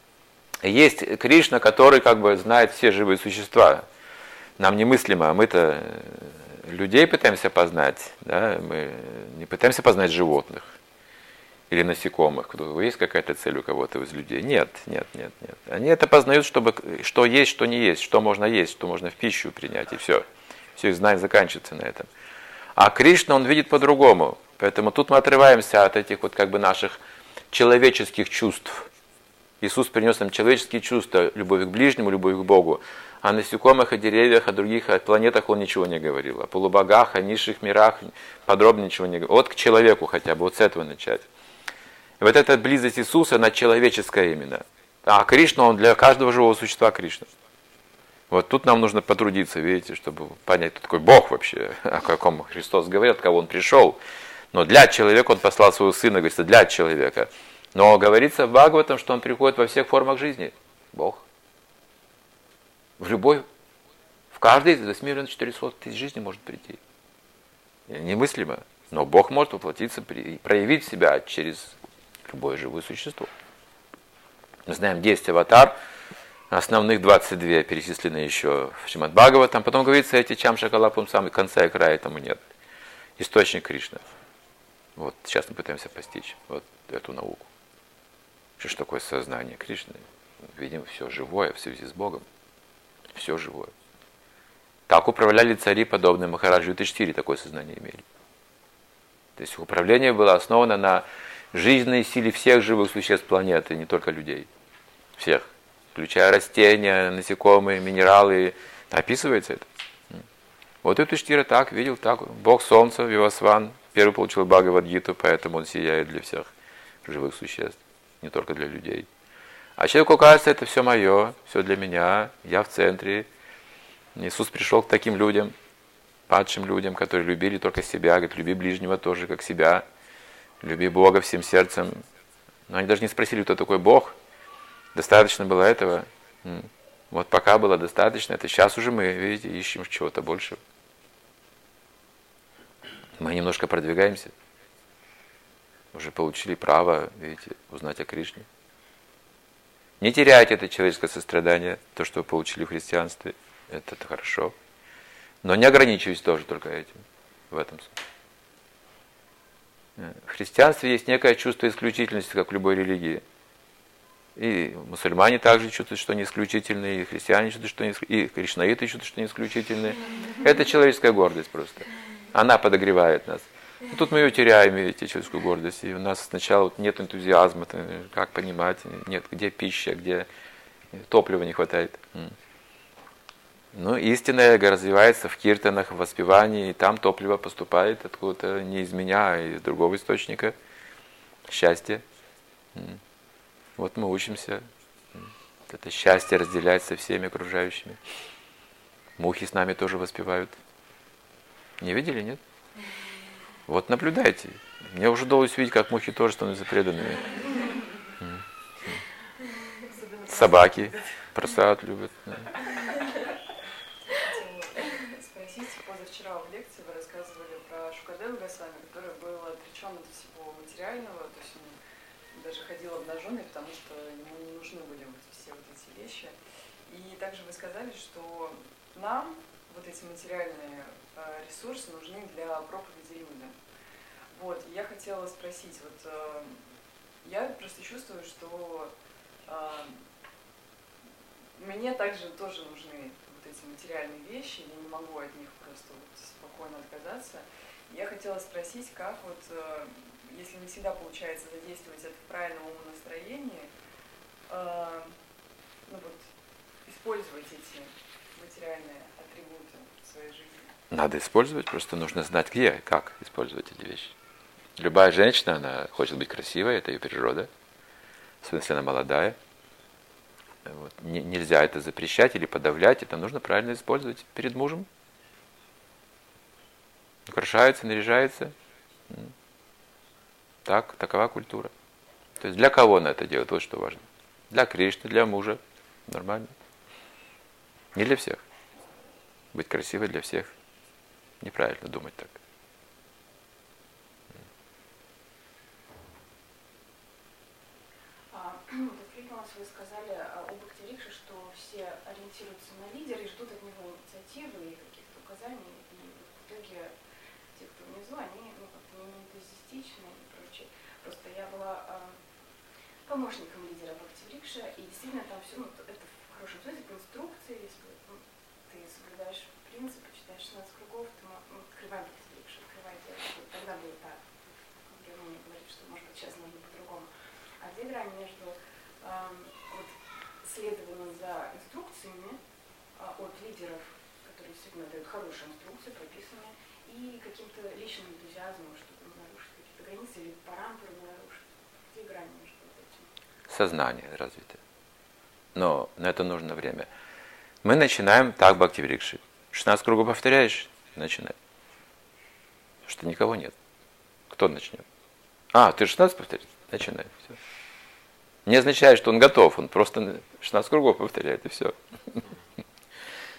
[SPEAKER 1] Есть Кришна, который как бы знает все живые существа. Нам немыслимо, мы-то людей пытаемся познать, да? Мы не пытаемся познать животных или насекомых. Есть какая-то цель у кого-то из людей? Нет. Они это познают, чтобы что есть, что не есть, что можно есть, что можно в пищу принять, и все. Все их знание заканчивается на этом. А Кришна, он видит по-другому. Поэтому тут мы отрываемся от этих вот как бы наших человеческих чувств. Иисус принес нам человеческие чувства, любовь к ближнему, любовь к Богу. О насекомых, о деревьях, о других, о планетах он ничего не говорил. О полубогах, о низших мирах подробно ничего не говорил. Вот к человеку хотя бы, вот с этого начать. И вот эта близость Иисуса, она человеческая именно. А Кришна, он для каждого живого существа Кришна. Вот тут нам нужно потрудиться, видите, чтобы понять, кто такой Бог вообще, о каком Христос говорит, от кого он пришел. Но для человека он послал своего сына, говорится, для человека. Но говорится в Бхагаватам, что он приходит во всех формах жизни. Бог. В В каждой из 8 миллионов 400 тысяч жизней может прийти. Немыслимо. Но Бог может воплотиться и проявить себя через любое живое существо. Мы знаем 10 аватар, основных 22 перечислены еще в Шримад Бхагаватам. Потом говорится, эти чам-шакалапам самый конца и края этому нет. Источник Кришны. Вот сейчас мы пытаемся постичь вот эту науку. Что ж такое сознание Кришны? Видим все живое в связи с Богом. Все живое. Так управляли цари, подобные Махараджи Юдхиштире, такое сознание имели. То есть управление было основано на жизненной силе всех живых существ планеты, не только людей. Всех. Включая растения, насекомые, минералы. Описывается это. Вот Юдхиштира так видел, так. Бог Солнца, Вивасван, первый получил Бхагавад-гиту, поэтому он сияет для всех живых существ, не только для людей. А человеку кажется, это все мое, все для меня, я в центре. Иисус пришел к таким людям, падшим людям, которые любили только себя, говорит, люби ближнего тоже, как себя, люби Бога всем сердцем. Но они даже не спросили, кто такой Бог. Достаточно было этого. Вот пока было достаточно, это сейчас уже мы, видите, ищем чего-то большего. Мы немножко продвигаемся. Уже получили право, видите, узнать о Кришне. Не теряйте это человеческое сострадание, то, что вы получили в христианстве. Это хорошо. Но не ограничивайтесь тоже только этим. В этом смысле. В христианстве есть некое чувство исключительности, как в любой религии. И мусульмане также чувствуют, что они исключительные, и христиане чувствуют, что они исключительные, и кришнаиты чувствуют, что они исключительные. Это человеческая гордость просто. Она подогревает нас. И тут мы ее теряем, видите, человеческую гордость. И у нас сначала нет энтузиазма, как понимать, нет, где пища, где топлива не хватает. Ну, истинное эго развивается в киртанах, в воспевании, и там топливо поступает откуда-то не из меня, а из другого источника. Счастье. Вот мы учимся. Это счастье разделять со всеми окружающими. Мухи с нами тоже воспевают. Не видели, нет? Вот наблюдайте. Мне уже удалось видеть, как мухи тоже становятся преданными. Собаки просад любят.
[SPEAKER 9] Спросите, позавчера в лекции вы рассказывали про Шукадеву Госвами, который был отречен от всего материального, то есть он даже ходил обнаженный, потому что ему не нужны были вот все вот эти вещи. И также вы сказали, что нам вот эти материальные ресурсы нужны для проповеди людям. Вот, я хотела спросить, вот я просто чувствую, что мне также тоже нужны вот эти материальные вещи, я не могу от них просто вот спокойно отказаться. Я хотела спросить, как вот, если не всегда получается задействовать это в правильном умонастроении, ну вот, использовать эти материальные атрибуты в своей жизни.
[SPEAKER 1] Надо использовать, просто нужно знать, где, как использовать эти вещи. Любая женщина, она хочет быть красивой, это ее природа. В смысле, она молодая. Вот. Нельзя это запрещать или подавлять, это нужно правильно использовать перед мужем. Украшается, наряжается. Так, такова культура. То есть для кого она это делает, вот что важно. Для Кришны, для мужа. Нормально. Не для всех. Быть красивой для всех. Неправильно думать так.
[SPEAKER 7] Вы сказали об Бхактивикше, что все ориентируются на лидера и ждут от него инициативы и каких-то указаний, и в итоге те, кто внизу, они как-то не энтузиастичны и прочее. Просто я была помощником лидера Бхактивикша, и действительно там все, это в хорошем смысле, по инструкции, если ты соблюдаешь принципы, читаешь 16 кругов, ты открывай Бхактивикша, открывай дело. Тогда будет так. Германия говорит, что может быть сейчас можно по-другому. А где грань между вот, следованием за инструкциями от лидеров, которые действительно дают хорошие инструкции, прописанные, и каким-то личным энтузиазмом, чтобы нарушить какие-то границы или параметры нарушить. Где грань между этим?
[SPEAKER 1] Сознание развитое. Но на это нужно время. Мы начинаем так Бхактивикши. 16 кругов повторяешь, начинай. Что никого нет. Кто начнет? Ты 16 повторяешь? Начинай. Все. Не означает, что он готов, он просто 16 кругов повторяет, и все.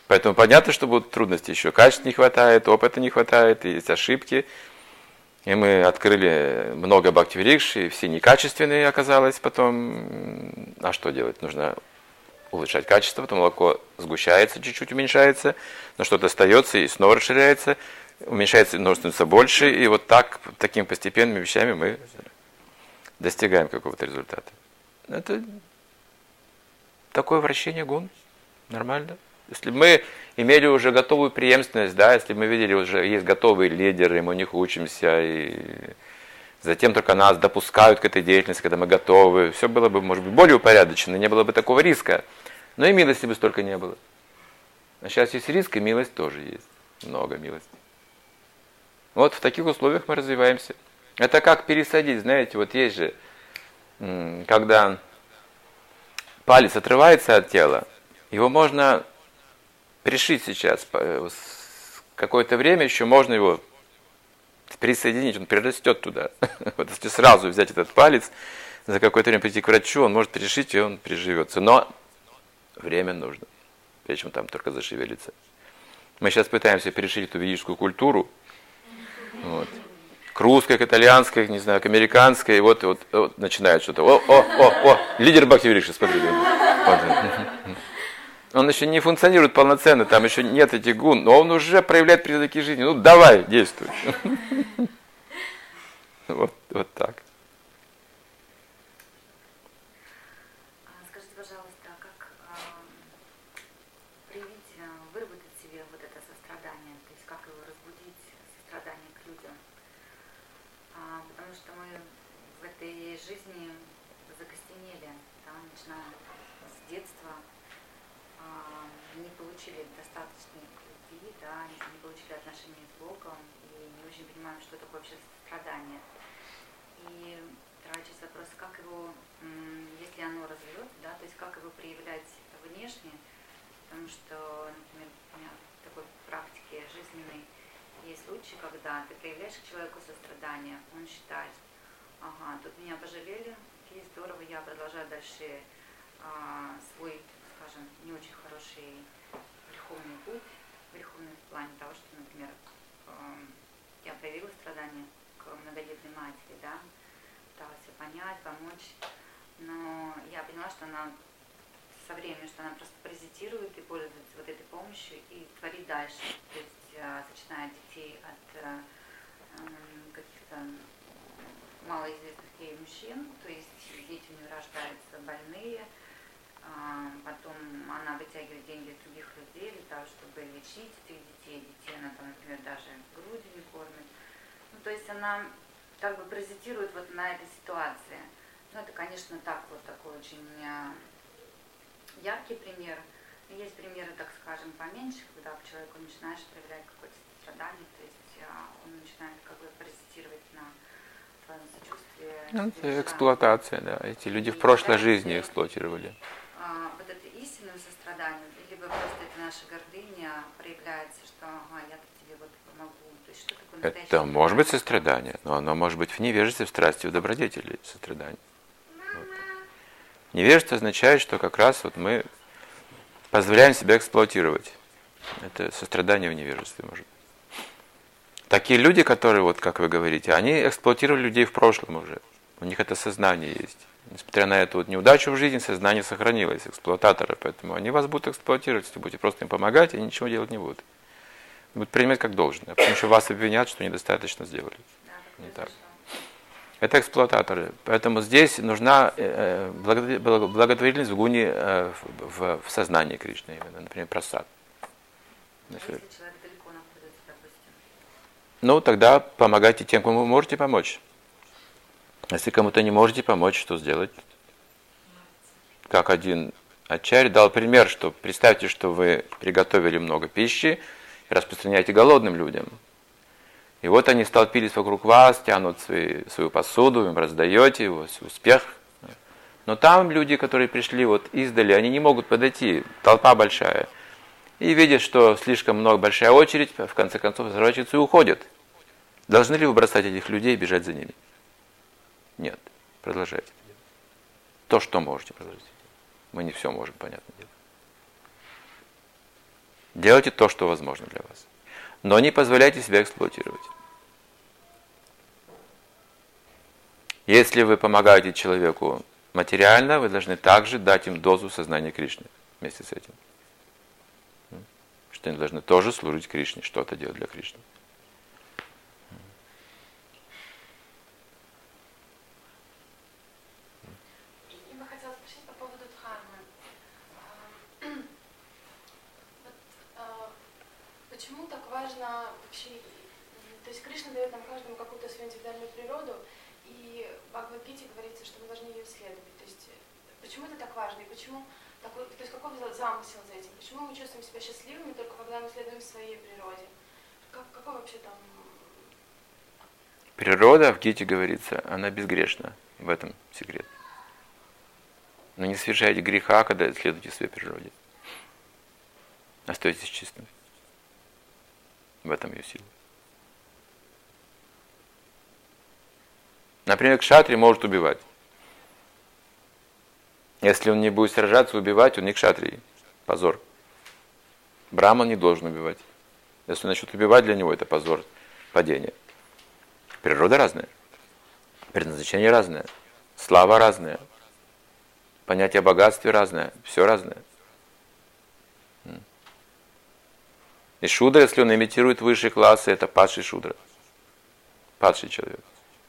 [SPEAKER 1] Поэтому понятно, что будут трудности еще. Качества не хватает, опыта не хватает, есть ошибки. И мы открыли много бхакти-врикш, и все некачественные оказалось потом. А что делать? Нужно улучшать качество, потом молоко сгущается, чуть-чуть уменьшается, но что-то остается и снова расширяется, уменьшается, но становится больше, и вот так, такими постепенными вещами мы достигаем какого-то результата. Это такое вращение гун, нормально. Если бы мы имели уже готовую преемственность, да, если бы мы видели, уже есть готовые лидеры, мы у них учимся, и затем только нас допускают к этой деятельности, когда мы готовы, все было бы, может быть, более упорядочено, не было бы такого риска, но и милости бы столько не было. А сейчас есть риск, и милость тоже есть, много милости. Вот в таких условиях мы развиваемся. Это как пересадить, знаете, вот есть же, когда палец отрывается от тела, его можно пришить сейчас, какое-то время еще можно его присоединить, он прирастет туда. Вот если сразу взять этот палец, за какое-то время прийти к врачу, он может пришить, и он приживется. Но время нужно, прежде чем там только зашевелится. Мы сейчас пытаемся перешить эту ведическую культуру, вот, к русской, к итальянской, не знаю, к американской, и вот начинает что-то. Лидер бхакти-врикши, смотрите. Он еще не функционирует полноценно, там еще нет этих гун, но он уже проявляет признаки жизни. Ну давай, действуй. Вот так.
[SPEAKER 10] Скажите, пожалуйста, как проявить, выработать себе вот это сострадание, то есть как его разбудить, сострадание к людям? Потому что мы в этой жизни закостенели, да, начиная с детства, не получили достаточной любви, да, не получили отношения с Богом и не очень понимаем, что такое вообще сострадание. И вторая часть вопроса, как его, если оно развивается, да, то есть как его проявлять внешне, потому что, например, у меня в такой практике жизненной есть случаи, когда ты проявляешь к человеку сострадание, он считает, ага, тут меня пожалели, окей, здорово, я продолжаю дальше свой, скажем, не очень хороший греховный путь, греховный в плане того, что, например, я проявила страдания к многодетной матери, да, пыталась ее понять, помочь, но я поняла, что она со временем, что она просто паразитирует и пользуется вот этой помощью и творит дальше, то есть сочетает детей от каких-то малоизвестных ей мужчин, то есть дети у нее рождаются больные, потом она вытягивает деньги от других людей для того, чтобы лечить этих детей. Детей она там, например, даже грудью не кормит. Ну, то есть она как бы паразитирует вот на этой ситуации. Ну, это, конечно, так вот такой очень яркий пример. И есть примеры, так скажем, поменьше, когда к человеку начинаешь проявлять какое-то страдание, то есть он начинает как бы паразитировать на твоем сочувствии.
[SPEAKER 1] Это эксплуатация, да. Эти люди в прошлой жизни эксплуатировали.
[SPEAKER 10] Вот это истинное сострадание, либо просто это наша гордыня проявляется, что ага, я тебе вот помогу. То есть, что такое настоящее?
[SPEAKER 1] Это может быть сострадание, но оно может быть в невежестве, в страсти, в добродетели сострадание. Вот. Невежество означает, что как раз вот мы позволяем себя эксплуатировать. Это сострадание в невежестве может быть. Такие люди, которые, вот как вы говорите, они эксплуатировали людей в прошлом уже. У них это сознание есть. Несмотря на эту вот неудачу в жизни, сознание сохранилось, эксплуататоры, поэтому они вас будут эксплуатировать, если будете просто им помогать, и ничего делать не будут. Будут принимать как должное, потому что вас обвинят, что недостаточно сделали. Не так. Это эксплуататоры. Поэтому здесь нужна благотворительность в гуне в сознании Кришны, именно, например, прасад.
[SPEAKER 10] Если человек далеко находится, допустим?
[SPEAKER 1] Ну, тогда помогайте тем, кому вы можете помочь. Если кому-то не можете помочь, что сделать? Как один ачарья дал пример, что представьте, что вы приготовили много пищи и распространяете голодным людям. И вот они столпились вокруг вас, тянут свою посуду, им раздаете его, успех. Но там люди, которые пришли вот издали, они не могут подойти, толпа большая. И видят, что слишком большая очередь, в конце концов разворачиваются и уходят. Должны ли вы бросать этих людей и бежать за ними? Нет, продолжайте. То, что можете, продолжайте. Мы не все можем, понятное дело. Делайте то, что возможно для вас. Но не позволяйте себя эксплуатировать. Если вы помогаете человеку материально, вы должны также дать им дозу сознания Кришны вместе с этим. Что они должны тоже служить Кришне, что-то делать для Кришны.
[SPEAKER 7] Я бы хотела спросить по поводу дхармы. Почему так важно вообще... То есть Кришна дает нам каждому какую-то свою индивидуальную природу, и в Бхагавад-гите говорится, что мы должны ее исследовать. То есть почему это так важно, и почему такой, то есть какой замысел за этим? Почему мы чувствуем себя счастливыми только когда мы следуем своей природе? Какой вообще там...
[SPEAKER 1] Природа, в Гите говорится, она безгрешна. В этом секрет. Но не совершайте греха, когда следуете своей природе. Остайтесь чистым. В этом ее сила. Например, кшатри может убивать. Если он не будет сражаться, убивать, он не кшатрий. Позор. Браман не должен убивать. Если он начнет убивать, для него это позор, падение. Природа разная. Предназначение разное. Слава разная. Понятие о богатстве разное. Все разное. И шудра, если он имитирует высшие классы, это падший шудра. Падший человек.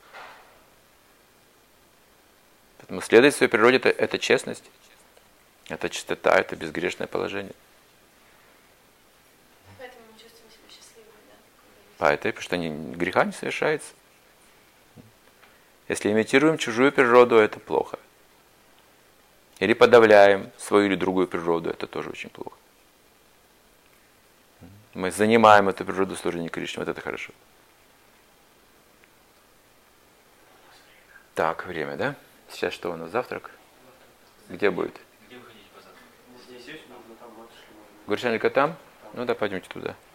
[SPEAKER 1] Поэтому следовать своей природе это честность, это чистота, это безгрешное положение.
[SPEAKER 7] Поэтому мы чувствуем себя счастливыми, да?
[SPEAKER 1] Потому что греха не совершается. Если имитируем чужую природу, это плохо. Или подавляем свою или другую природу, это тоже очень плохо. Мы занимаем эту природу служения Кришне, вот это хорошо. Так, время, да? Сейчас что у нас, завтрак? Где будет?
[SPEAKER 11] Где выходить по завтраку? Здесь есть, можно там вот.
[SPEAKER 1] Гурчаника там? Ну да, пойдемте туда.